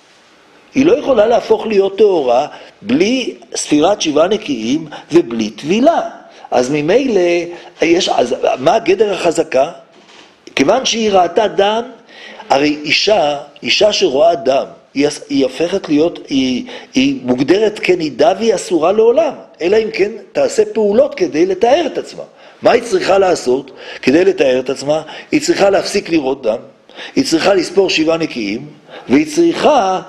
היא לא יכולה להפוך להיות טהורה בלי ספירת 7 נקיים ובלי טבילה. אז ממילא, אז מה גדר החזקה? כיוון שהיא ראתה דם, הרי אישה שרואה דם, היא הופכת להיות, היא מוגדרת כנידה והיא אסורה לעולם, אלא אם כן תעשה פעולות כדי לתאר את עצמה. מה היא צריכה לעשות כדי לתאר את עצמה? היא צריכה להפסיק לראות דם, היא צריכה לספור 7 נקיים, והיא צריכה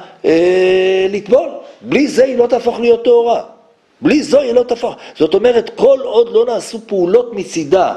לטבול. בלי זה היא לא תהפוך להיות טהורה. בלי זו היא לא תהפוך. זאת אומרת, כל עוד לא נעשו פעולות מצידה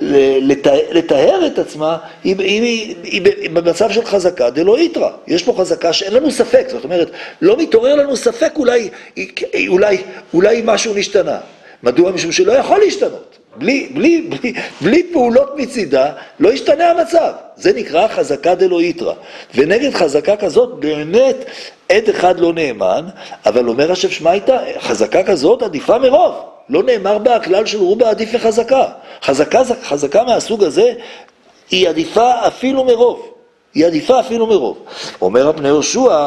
לתאר את עצמה, היא במצב של חזקה דלא יתרא. יש פה חזקה שאין לנו ספק. זאת אומרת, לא מתעורר לנו ספק, אולי משהו נשתנה. מדוע? משום שלא יכול להשתנות. בלי פעולות מצידה, לא ישתנה המצב. זה נקרא חזקה דלא איתרא. ונגד חזקה כזאת, באמת, עד אחד לא נאמן, אבל אומר השף שמייתא, חזקה כזאת עדיפה מרוב. לא נאמר בה הכלל של רובה עדיף לחזקה. חזקה מהסוג הזה, היא עדיפה אפילו מרוב. היא עדיפה אפילו מרוב. אומר הפני יהושע,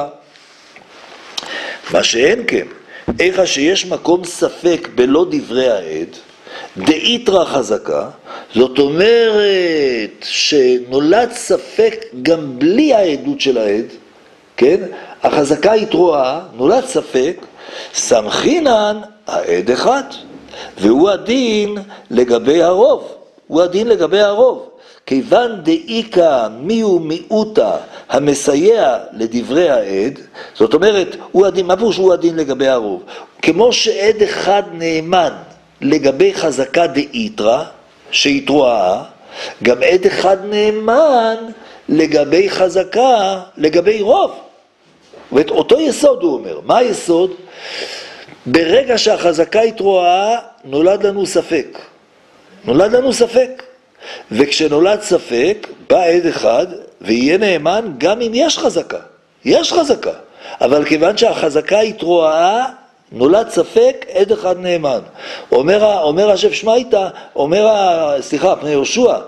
מה שאין כן, איך שיש מקום ספק בלא דברי העד, דאיתרא חזקה, זאת אומרת שנולד ספק גם בלי העדות של העד, כן? החזקה התרועה, נולד ספק, סמכינן העד אחד, והוא הדין לגבי הרוב, הוא הדין לגבי הרוב. כיוון דאיקה מיהו מיעוטה המסייע לדברי העד, זאת אומרת, הוא הדין, מה פירוש הוא הדין לגבי הרוב? כמו שעד אחד נאמן לגבי חזקה דאיתרא, שהתרועה, גם עד אחד נאמן לגבי חזקה, לגבי רוב. ואותו יסוד הוא אומר. מה היסוד? ברגע שהחזקה התרועה, נולד לנו ספק. נולד לנו ספק. וכשנולד ספק, בא עד אחד, ויהיה נאמן גם אם יש חזקה. יש חזקה. אבל כיוון שהחזקה התרועה, נולד ספק, עד אחד נאמן. אומר השף שמייתא, פני יהושע,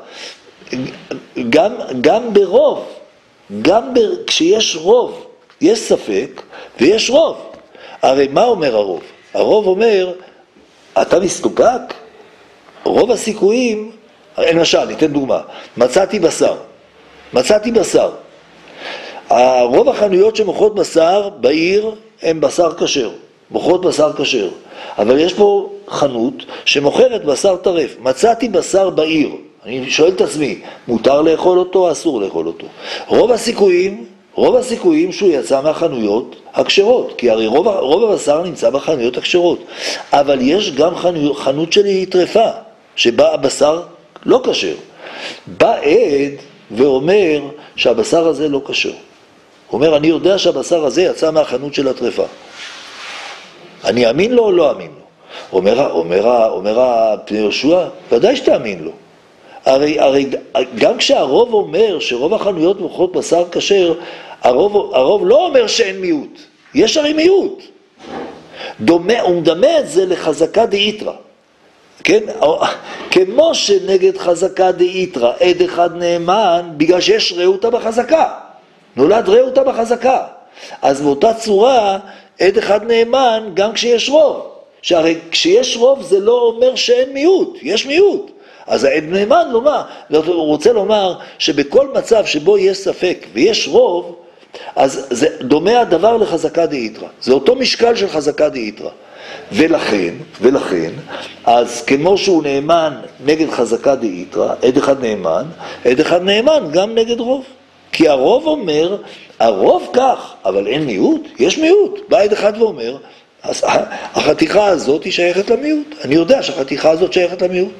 גם ברוב, כשיש רוב, יש ספק ויש רוב. הרי מה אומר הרוב? הרוב אומר, אתה מסתופק? רוב הסיכויים, למשל, ניתן דוגמה, מצאתי בשר. רוב החנויות שמוכרות בשר בעיר הם בשר כשר. מוכרות בשר כשר, אבל יש פה חנות שמוכרת בשר טרף. מצאתי בשר בעיר, אני שואל את עצמי, מותר לאכול אותו, אסור לאכול אותו? רוב הסיכויים שהוא יצא מהחנויות הכשרות, כי הרי רוב הבשר נמצא בחנויות הכשרות, אבל יש גם חנות שלי טרפה, שבה הבשר לא כשר. בא עד ואומר שהבשר הזה לא כשר. הוא אומר, אני יודע שהבשר הזה יצא מהחנות של הטרפה. אני אאמין לו או לא אאמין לו? אומר הפני יהושע, ודאי שתאמין לו. הרי גם כשהרוב אומר שרוב החנויות מוכרות בשר כשר, הרוב לא אומר שאין מיעוט. יש הרי מיעוט. הוא מדמה את זה לחזקה דאיתרא. כן? כמו שנגד חזקה דאיתרא, עד אחד נאמן, בגלל שיש ראותה בחזקה. נולד ראותה בחזקה. אז באותה צורה, עד אחד נאמן גם כשיש רוב. שהרי כשיש רוב זה לא אומר שאין מיעוט, יש מיעוט. אז העד נאמן הוא רוצה לומר שבכל מצב שבו יש ספק ויש רוב, אז זה דומה הדבר לחזקה דאיתרא. זה אותו משקל של חזקה דאיתרא. ולכן, אז כמו שהוא נאמן נגד חזקה דאיתרא, עד אחד נאמן גם נגד רוב. כי הרוב אומר, הרוב כך, אבל אין מיעוט, יש מיעוט. בא עד אחד ואומר, אז החתיכה הזאת היא שייכת למיעוט. אני יודע שהחתיכה הזאת שייכת למיעוט.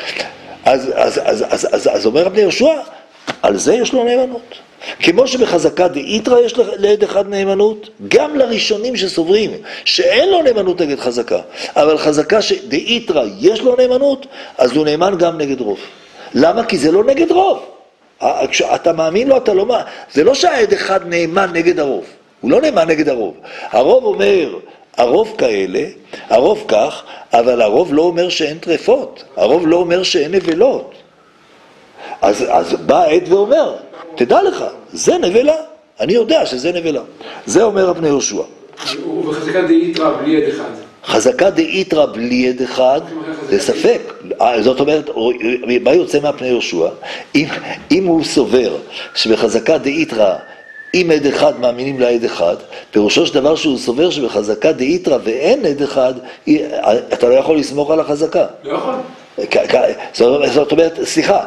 אז אומר הפני יהושע, על זה יש לו נאמנות. כמו שבחזקה דאיתרא יש לעד אחד נאמנות, גם לראשונים שסוברים שאין לו נאמנות נגד חזקה, אבל חזקה שדאיתרא יש לו נאמנות, אז הוא נאמן גם נגד רוב. למה? כי זה לא נגד רוב. כשאתה מאמין לו, אתה לא מאמין. זה לא שהעד אחד נאמן נגד הרוב. הוא לא נאמן נגד הרוב. הרוב אומר, הרוב כאלה, הרוב כך, אבל הרוב לא אומר שאין טרפות. הרוב לא אומר שאין נבלות. אז בא העד ואומר, תדע לך, זה נבלה. אני יודע שזה נבלה. זה אומר הפני יהושע. ובחזקה דאיתרא בלי עד אחד. חזקה דאיתרא בלי עד אחד, זה ספק. זאת אומרת, מה יוצא מהפני יהושע? אם הוא סובר שבחזקה דאיתרא, אם עד אחד מאמינים לעד אחד, פירושו של דבר שהוא סובר שבחזקה דאיתרא ואין עד אחד, אתה לא יכול לסמוך על החזקה. לא יכול. זאת אומרת, סליחה,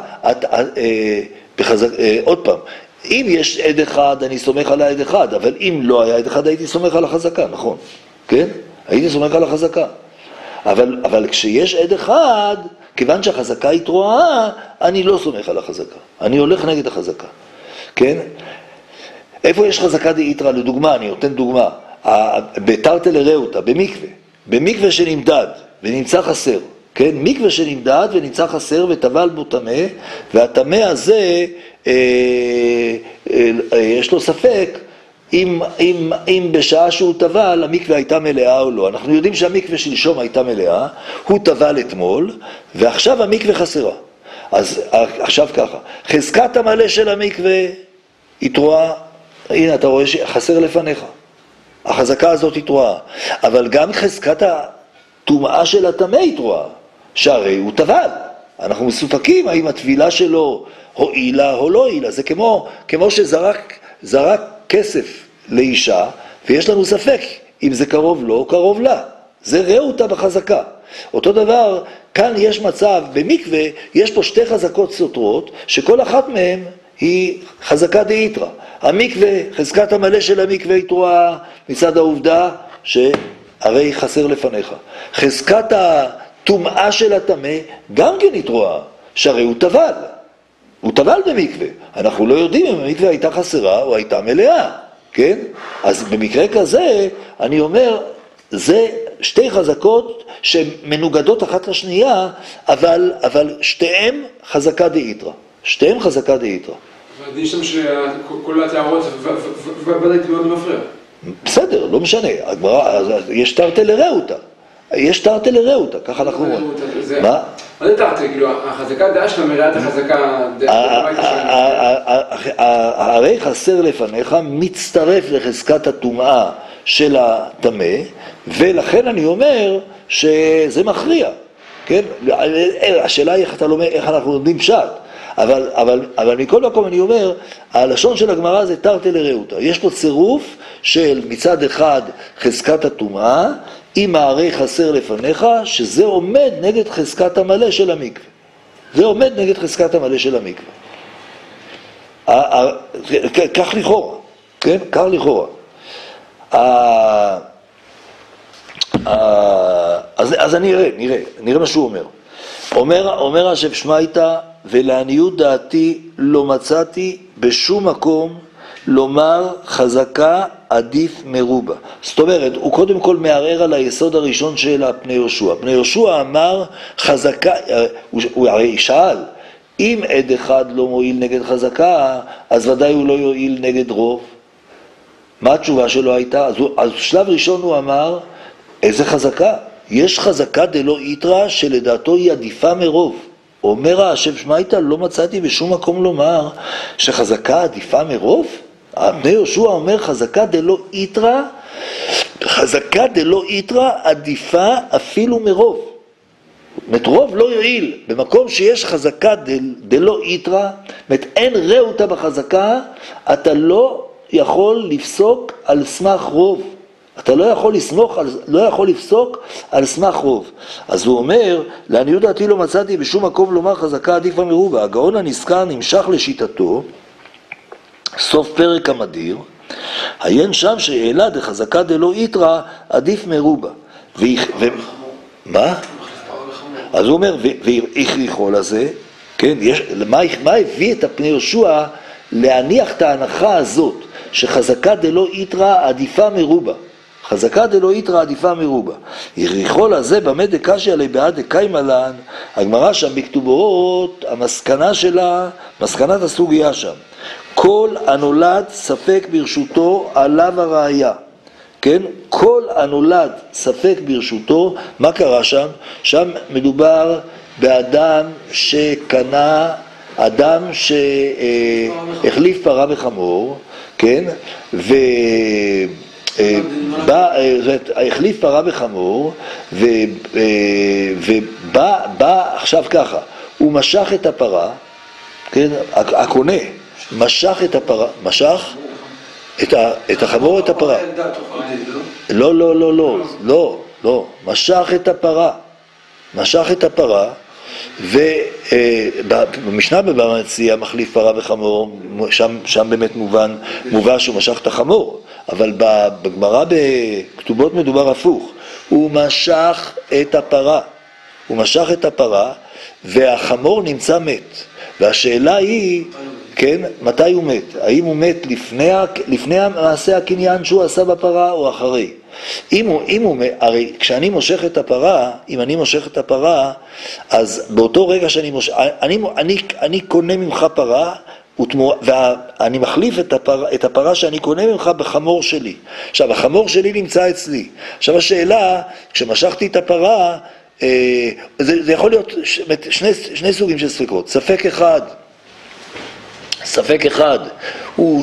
עוד פעם, אם יש עד אחד, אני סומך על העד אחד, אבל אם לא היה עד אחד, הייתי סומך על החזקה, נכון? כן? הייתי סומך על החזקה. אבל כשיש עד אחד, כיוון שהחזקה היא תרועה, אני לא סומך על החזקה. אני הולך נגד החזקה. כן? איפה יש חזקה דאיתרא? לדוגמה, אני נותן דוגמה. בתרתי לראותא, במקווה שנמדד ונמצא חסר, כן? מקווה שנמדד ונמצא חסר וטבל בו טמא, והטמא הזה יש לו ספק אם בשעה שהוא טבל המקווה הייתה מלאה או לא. אנחנו יודעים שהמקווה שלשום הייתה מלאה, הוא טבל אתמול, ועכשיו המקווה חסרה. אז עכשיו ככה, חזקת המלא של המקווה יתרועה, הנה אתה רואה שחסר לפניך, החזקה הזאת יתרועה, אבל גם חזקת הטומאה של הטמא יתרועה, שהרי הוא טבל. אנחנו מסופקים האם התבילה שלו הועילה או לא הועילה. זה כמו שזרק כסף לאישה, ויש לנו ספק אם זה קרוב לו או קרוב לה. זה ראו אותה בחזקה. אותו דבר, כאן יש מצב, במקווה יש פה שתי חזקות סותרות, שכל אחת מהן היא חזקה דאיתרא. המקווה, חזקת המלא של המקווה יתרועה מצד העובדה שהרי חסר לפניך. חזקת הטומאה של הטמא גם כן יתרועה, שהרי הוא טבל. הוא טבל במקווה. אנחנו לא יודעים אם המקווה הייתה חסרה או הייתה מלאה, כן? אז במקרה כזה, אני אומר, זה שתי חזקות שמנוגדות אחת לשנייה, אבל שתיהן חזקה דאיתרא. שתיהן חזקה דאיתרא. ועדיין שם שכל התארות ודאי מאוד מפריע. בסדר, לא משנה. יש תרתי לראותא. יש תרתי לראותא, ככה אנחנו אומרים. מה? מה זה תרתי? כאילו, החזקה דעה שלה מראה את החזקה הרי חסר לפניך מצטרף לחזקת הטומאה של הטמא, ולכן אני אומר שזה מכריע, כן? השאלה היא איך אנחנו לומדים פשט, אבל מכל מקום אני אומר, הלשון של הגמרא זה תרתי לראותא. יש פה צירוף של מצד אחד חזקת הטומאה, אם הרי חסר לפניך, שזה עומד נגד חזקת המלא של המקווה. זה עומד נגד חזקת המלא של המקווה. כך לכאורה, כן? כך לכאורה. אז נראה מה שהוא אומר. אומר השב שמייתא, ולעניות דעתי לא מצאתי בשום מקום לומר חזקה עדיף מרובה. זאת אומרת, הוא קודם כל מערער על היסוד הראשון של פני יהושע. פני יהושע אמר חזקה, הוא הרי שאל, אם עד אחד לא מועיל נגד חזקה, אז ודאי הוא לא יועיל נגד רוב. מה התשובה שלו הייתה? אז שלב ראשון הוא אמר, איזה חזקה? יש חזקה דלא איתרא שלדעתו היא עדיפה מרוב. אומר השב שמייתא, לא מצאתי בשום מקום לומר שחזקה עדיפה מרוב? בני יהושע אומר חזקה דלא איתרא עדיפה אפילו מרוב. רוב לא יועיל. במקום שיש חזקה דלא איתרא, אין ראותא בחזקה, אתה לא יכול לפסוק על סמך רוב. אתה לא יכול לפסוק על סמך רוב. אז הוא אומר, לעניות דעתי לא מצאתי בשום מקום לומר חזקה עדיפה מרובה. הגאון הנזכר נמשך לשיטתו, סוף פרק המדיר, עיין שם שהעלה דחזקה דלא איתרא עדיף מרובה. מה? אז הוא אומר, והכריחו לזה, כן? מה הביא את הפני יהושע להניח את ההנחה הזאת, שחזקה דלא איתרא עדיפה מרובה? חזקה דלא איתרא עדיפה מרובה. הכריחו לזה במה דקשיא עלי בעד דקיימא לן, הגמרא שם בכתובות, המסקנה שלה, מסקנת הסוגיה שם. כל הנולד ספק ברשותו עליו הראיה. כן? כל הנולד ספק ברשותו, מה קרה שם? שם מדובר באדם שקנה, אדם שהחליף פרה וחמור, כן? החליף פרה וחמור, ובא עכשיו ככה, הוא משך את הפרה, כן? הקונה משך את הפרה, משך את החמור, את הפרה. לא, משך את הפרה, ובמשנה בבא מציעא מחליף פרה וחמור, שם באמת מובא שהוא משך את החמור, אבל בגמרא בכתובות מדובר הפוך, הוא משך את הפרה, והחמור נמצא מת, והשאלה היא, כן? מתי הוא מת? האם הוא מת לפני מעשה הקניין שהוא עשה בפרה או אחרי? הרי כשאני מושך את הפרה, אם אני מושך את הפרה, אז באותו רגע שאני מושך, אני קונה ממך פרה, ואני מחליף את הפרה שאני קונה ממך בחמור שלי. עכשיו, החמור שלי נמצא אצלי. עכשיו, השאלה, כשמשכתי את הפרה, זה יכול להיות שני סוגים של ספקות. ספק אחד, הוא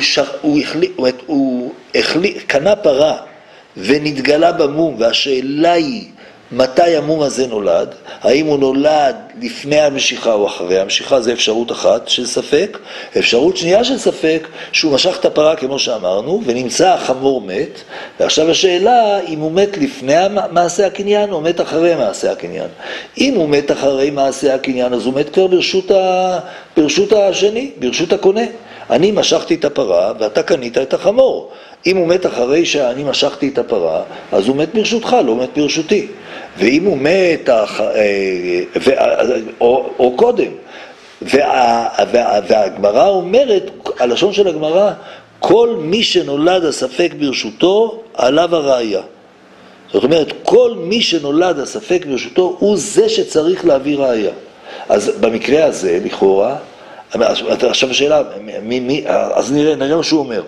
קנה פרה ונתגלה במום, והשאלה היא מתי המום הזה נולד, האם הוא נולד לפני המשיכה או אחרי המשיכה, זה אפשרות אחת של ספק. אפשרות שנייה של ספק, שהוא משך את הפרה כמו שאמרנו, ונמצא החמור מת, ועכשיו השאלה אם הוא מת לפני מעשה הקניין או מת אחרי מעשה הקניין. אם הוא מת אחרי מעשה הקניין, אז הוא מת כבר ברשות השני, ברשות הקונה. אני משכתי את הפרה ואתה קנית את החמור. אם הוא מת אחרי שאני משכתי את הפרה, אז הוא מת ברשותך, לא מת ברשותי. ואם הוא מת, או קודם, והגמרא אומרת, הלשון של הגמרא, כל מי שנולד הספק ברשותו, עליו הראיה. זאת אומרת, כל מי שנולד הספק ברשותו, הוא זה שצריך להביא ראיה. אז במקרה הזה, לכאורה, עכשיו השאלה, אז נראה מה שהוא אומר.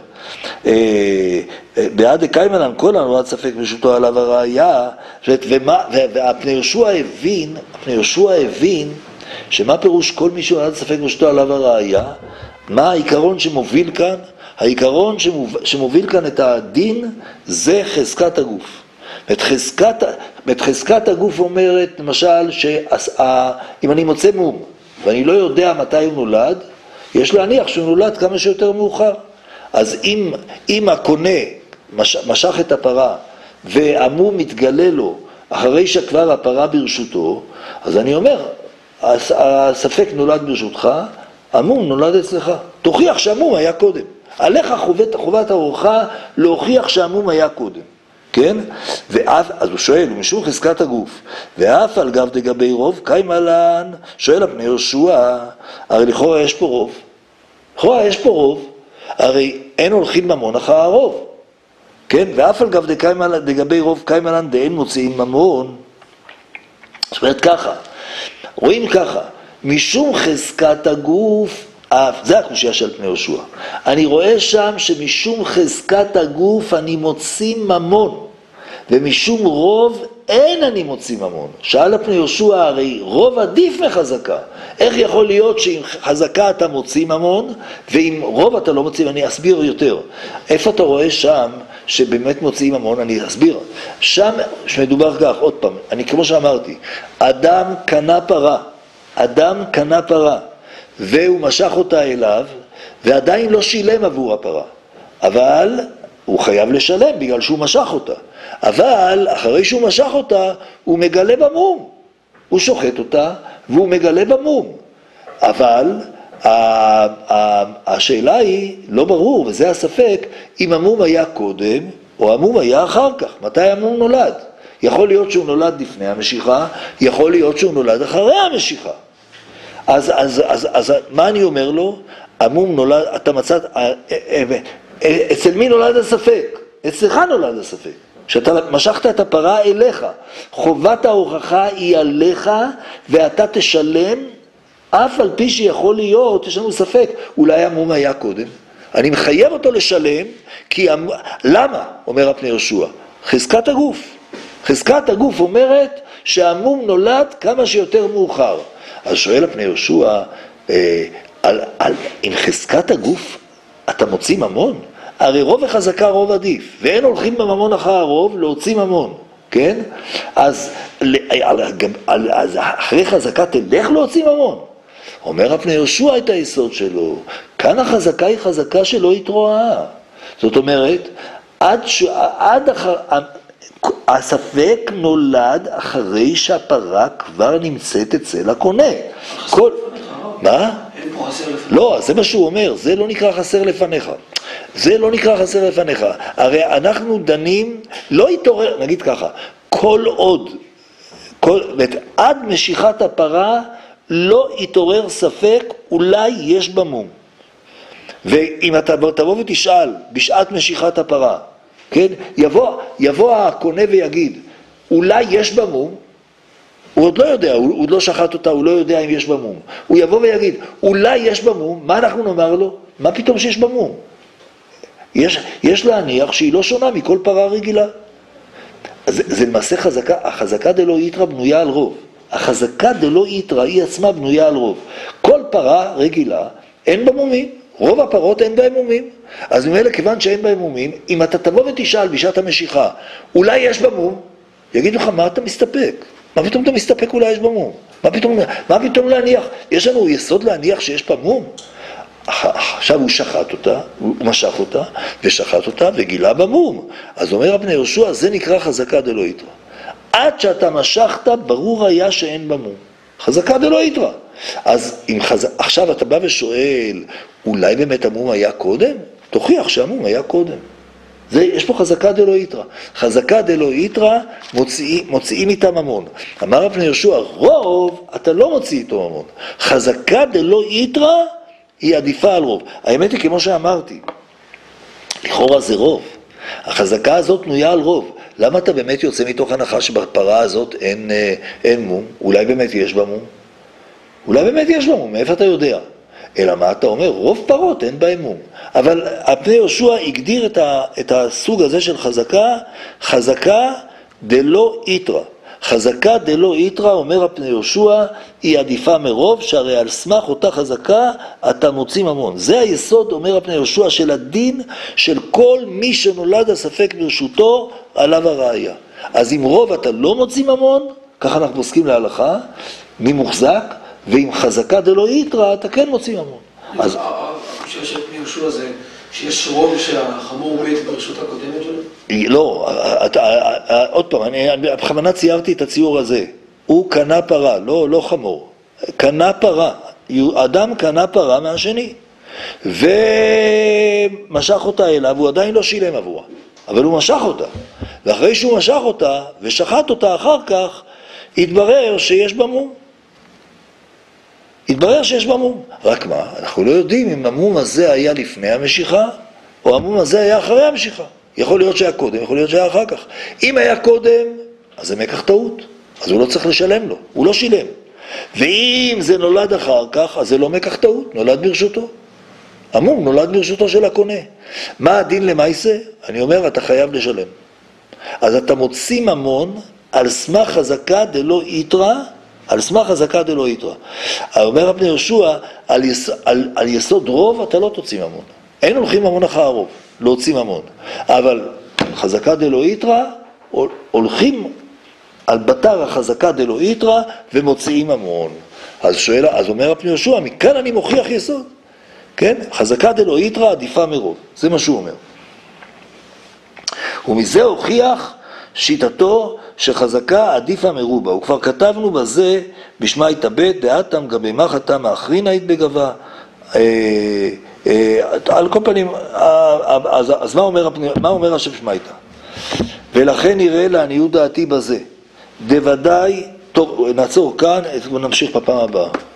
בעד קיימלן כל הנולד ספק ברשותו עליו הראיה, והפני יהושע הבין שמה פירוש כל מי שנולד ספק ברשותו עליו הראיה, מה העיקרון שמוביל כאן? העיקרון שמוביל כאן את הדין זה חזקת הגוף. את חזקת הגוף אומרת למשל שאם אני מוצא מום ואני לא יודע מתי הוא נולד, יש להניח שהוא נולד כמה שיותר מאוחר. אז אם הקונה משך את הפרה והמום מתגלה לו אחרי שכבר הפרה ברשותו, אז אני אומר, הספק נולד ברשותך, המום נולד אצלך. תוכיח שהמום היה קודם. עליך חובת ההוכחה להוכיח שהמום היה קודם. כן? אז הוא שואל, משום חזקת הגוף, ואף על גב דגבי רוב, קיימלן, שואל הפני יהושע, הרי לכאורה יש פה רוב, הרי אין הולכים ממון אחר הרוב, כן? ואף על גב דגבי רוב, קיימלן דאין מוציאים ממון, זאת אומרת ככה, רואים ככה, משום חזקת הגוף, זה הקושיה של פני יהושע. אני רואה שם שמשום חזקת הגוף אני מוציא ממון, ומשום רוב אין אני מוציא ממון. שאל פני יהושע, הרי רוב עדיף מחזקה. איך יכול להיות שעם חזקה אתה מוציא ממון, ועם רוב אתה לא מוציא? אני אסביר יותר. איפה אתה רואה שם שבאמת מוציאים ממון? אני אסביר. שם שמדובר כך, עוד פעם, כמו שאמרתי, אדם קנה פרה, והוא משך אותה אליו, ועדיין לא שילם עבור הפרה. אבל הוא חייב לשלם בגלל שהוא משך אותה. אבל אחרי שהוא משך אותה, הוא מגלה במום. הוא שוחט אותה, והוא מגלה במום. אבל השאלה היא, לא ברור, וזה הספק, אם המום היה קודם, או המום היה אחר כך. מתי המום נולד? יכול להיות שהוא נולד לפני המשיכה, יכול להיות שהוא נולד אחרי המשיכה. אז מה אני אומר לו? המום נולד, אתה מצאת, אצל מי נולד הספק? אצלך נולד הספק. כשאתה משכת את הפרה אליך, חובת ההוכחה היא עליך, ואתה תשלם, אף על פי שיכול להיות, יש לנו ספק, אולי המום היה קודם. אני מחייב אותו לשלם, כי למה? אומר הפני יהושע, חזקת הגוף. חזקת הגוף אומרת שהמום נולד כמה שיותר מאוחר. אז שואל הפני יהושע, עם חזקת הגוף אתה מוציא ממון? הרי רוב וחזקה רוב עדיף, ואין הולכים בממון אחר הרוב להוציא ממון, כן? אז אחרי חזקה תלך להוציא ממון. אומר הפני יהושע את היסוד שלו, כאן החזקה היא חזקה שלא התרועה. זאת אומרת, הספק נולד אחרי שהפרה כבר נמצאת אצל הקונה. מה? לא, זה מה שהוא אומר, זה לא נקרא חסר לפניך. זה לא נקרא חסר לפניך. הרי אנחנו דנים, לא יתעורר, נגיד ככה, כל עוד, עד משיכת הפרה לא יתעורר ספק, אולי יש במום. ואם אתה תבוא ותשאל בשעת משיכת הפרה, כן? יבוא הקונה ויגיד, אולי יש בה מום, הוא עוד לא יודע, הוא עוד לא שחט אותה, הוא לא יודע אם יש בה מום. הוא יבוא ויגיד, אולי יש בה מום, מה אנחנו נאמר לו? מה פתאום שיש בה מום? יש להניח שהיא לא שונה מכל פרה רגילה. זה למעשה חזקה, החזקה דלא יתרא בנויה על רוב. החזקה דלא יתרא היא עצמה בנויה על רוב. כל פרה רגילה אין בה מומים, רוב הפרות אין בהם מומים. אז ממילא כיוון שאין בהם מומים, אם אתה תבוא ותשאל בשעת המשיכה, אולי יש בה מום, יגיד לך, מה אתה מסתפק? מה פתאום אתה מסתפק אולי יש בה מום? מה פתאום להניח? יש לנו יסוד להניח שיש בה מום? עכשיו הוא שחט אותה, הוא משך אותה, ושחט אותה וגילה במום. אז אומר רבי יהושע, זה נקרא חזקה דלא יתרא. עד שאתה משכת, ברור היה שאין במום. חזקה דלא יתרא. אז עכשיו אתה בא ושואל, אולי באמת המום היה קודם? תוכיח שהמום היה קודם. יש פה חזקה דלא יתרא. חזקה דלא יתרא מוציאים איתה ממון. אמר רבי יהושע, רוב אתה לא מוציא איתו ממון. חזקה דלא יתרא היא עדיפה על רוב. האמת היא כמו שאמרתי, לכאורה זה רוב. החזקה הזאת נויה על רוב. למה אתה באמת יוצא מתוך הנחה שבפרה הזאת אין מום? אולי באמת יש בה מום? אולי באמת יש בה מום, מאיפה אתה יודע? אלא מה אתה אומר? רוב פרות אין בהם מום. אבל הפני יהושע הגדיר את הסוג הזה של חזקה, חזקה דלא יתרא. חזקה דלא יתרא, אומר הפני יהושע, היא עדיפה מרוב, שהרי על סמך אותה חזקה אתה מוציא ממון. זה היסוד, אומר הפני יהושע, של הדין של כל מי שנולד הספק ברשותו עליו הראיה. אז אם רוב אתה לא מוציא ממון, ככה אנחנו פוסקים להלכה, מי מוחזק, ואם חזקה דלא יתרא אתה כן מוציא ממון. אז שיש את פני יהושע זה שיש רוב שהחמור מת ברשות הקודמת שלו? לא, עוד פעם, אני בכוונה ציירתי את הציור הזה. הוא קנה פרה, לא חמור. קנה פרה. אדם קנה פרה מהשני. ומשך אותה אליו, הוא עדיין לא שילם עבורה. אבל הוא משך אותה. ואחרי שהוא משך אותה ושחט אותה אחר כך, התברר שיש בה מום. התברר שיש בה מום. רק מה? אנחנו לא יודעים אם המום הזה היה לפני המשיכה, או המום הזה היה אחרי המשיכה. יכול להיות שהיה קודם, יכול להיות שהיה אחר כך. אם היה קודם, אז זה מקח טעות. אז הוא לא צריך לשלם לו, הוא לא שילם. ואם זה נולד אחר כך, אז זה לא מקח טעות, נולד ברשותו. המום נולד ברשותו של הקונה. מה הדין למעשה? אני אומר, אתה חייב לשלם. אז אתה מוציא ממון על סמך חזקה דלא יתרא, על סמך חזקה דלא יתרא. אומר רבי יהושע, על יסוד רוב אתה לא תוציא ממון. אין הולכים ממון אחר הרוב, להוציא ממון. אבל חזקה דלא יתרא, הולכים על בתר החזקה דלא יתרא ומוציאים ממון. אז אומר רבי יהושע, מכאן אני מוכיח יסוד. כן? חזקה דלא יתרא עדיפה מרוב. זה מה שהוא אומר. ומזה הוכיח שיטתו שחזקה עדיפה מרובה. וכבר כתבנו בזה בשמע יתאבד, דעתם גבי מה חתם האחרינאית בגבה. על כל פנים, אז מה אומר השם שמע יתא? ולכן נראה לעניות דעתי בזה. דוודאי, טוב, נעצור כאן ונמשיך בפעם הבאה.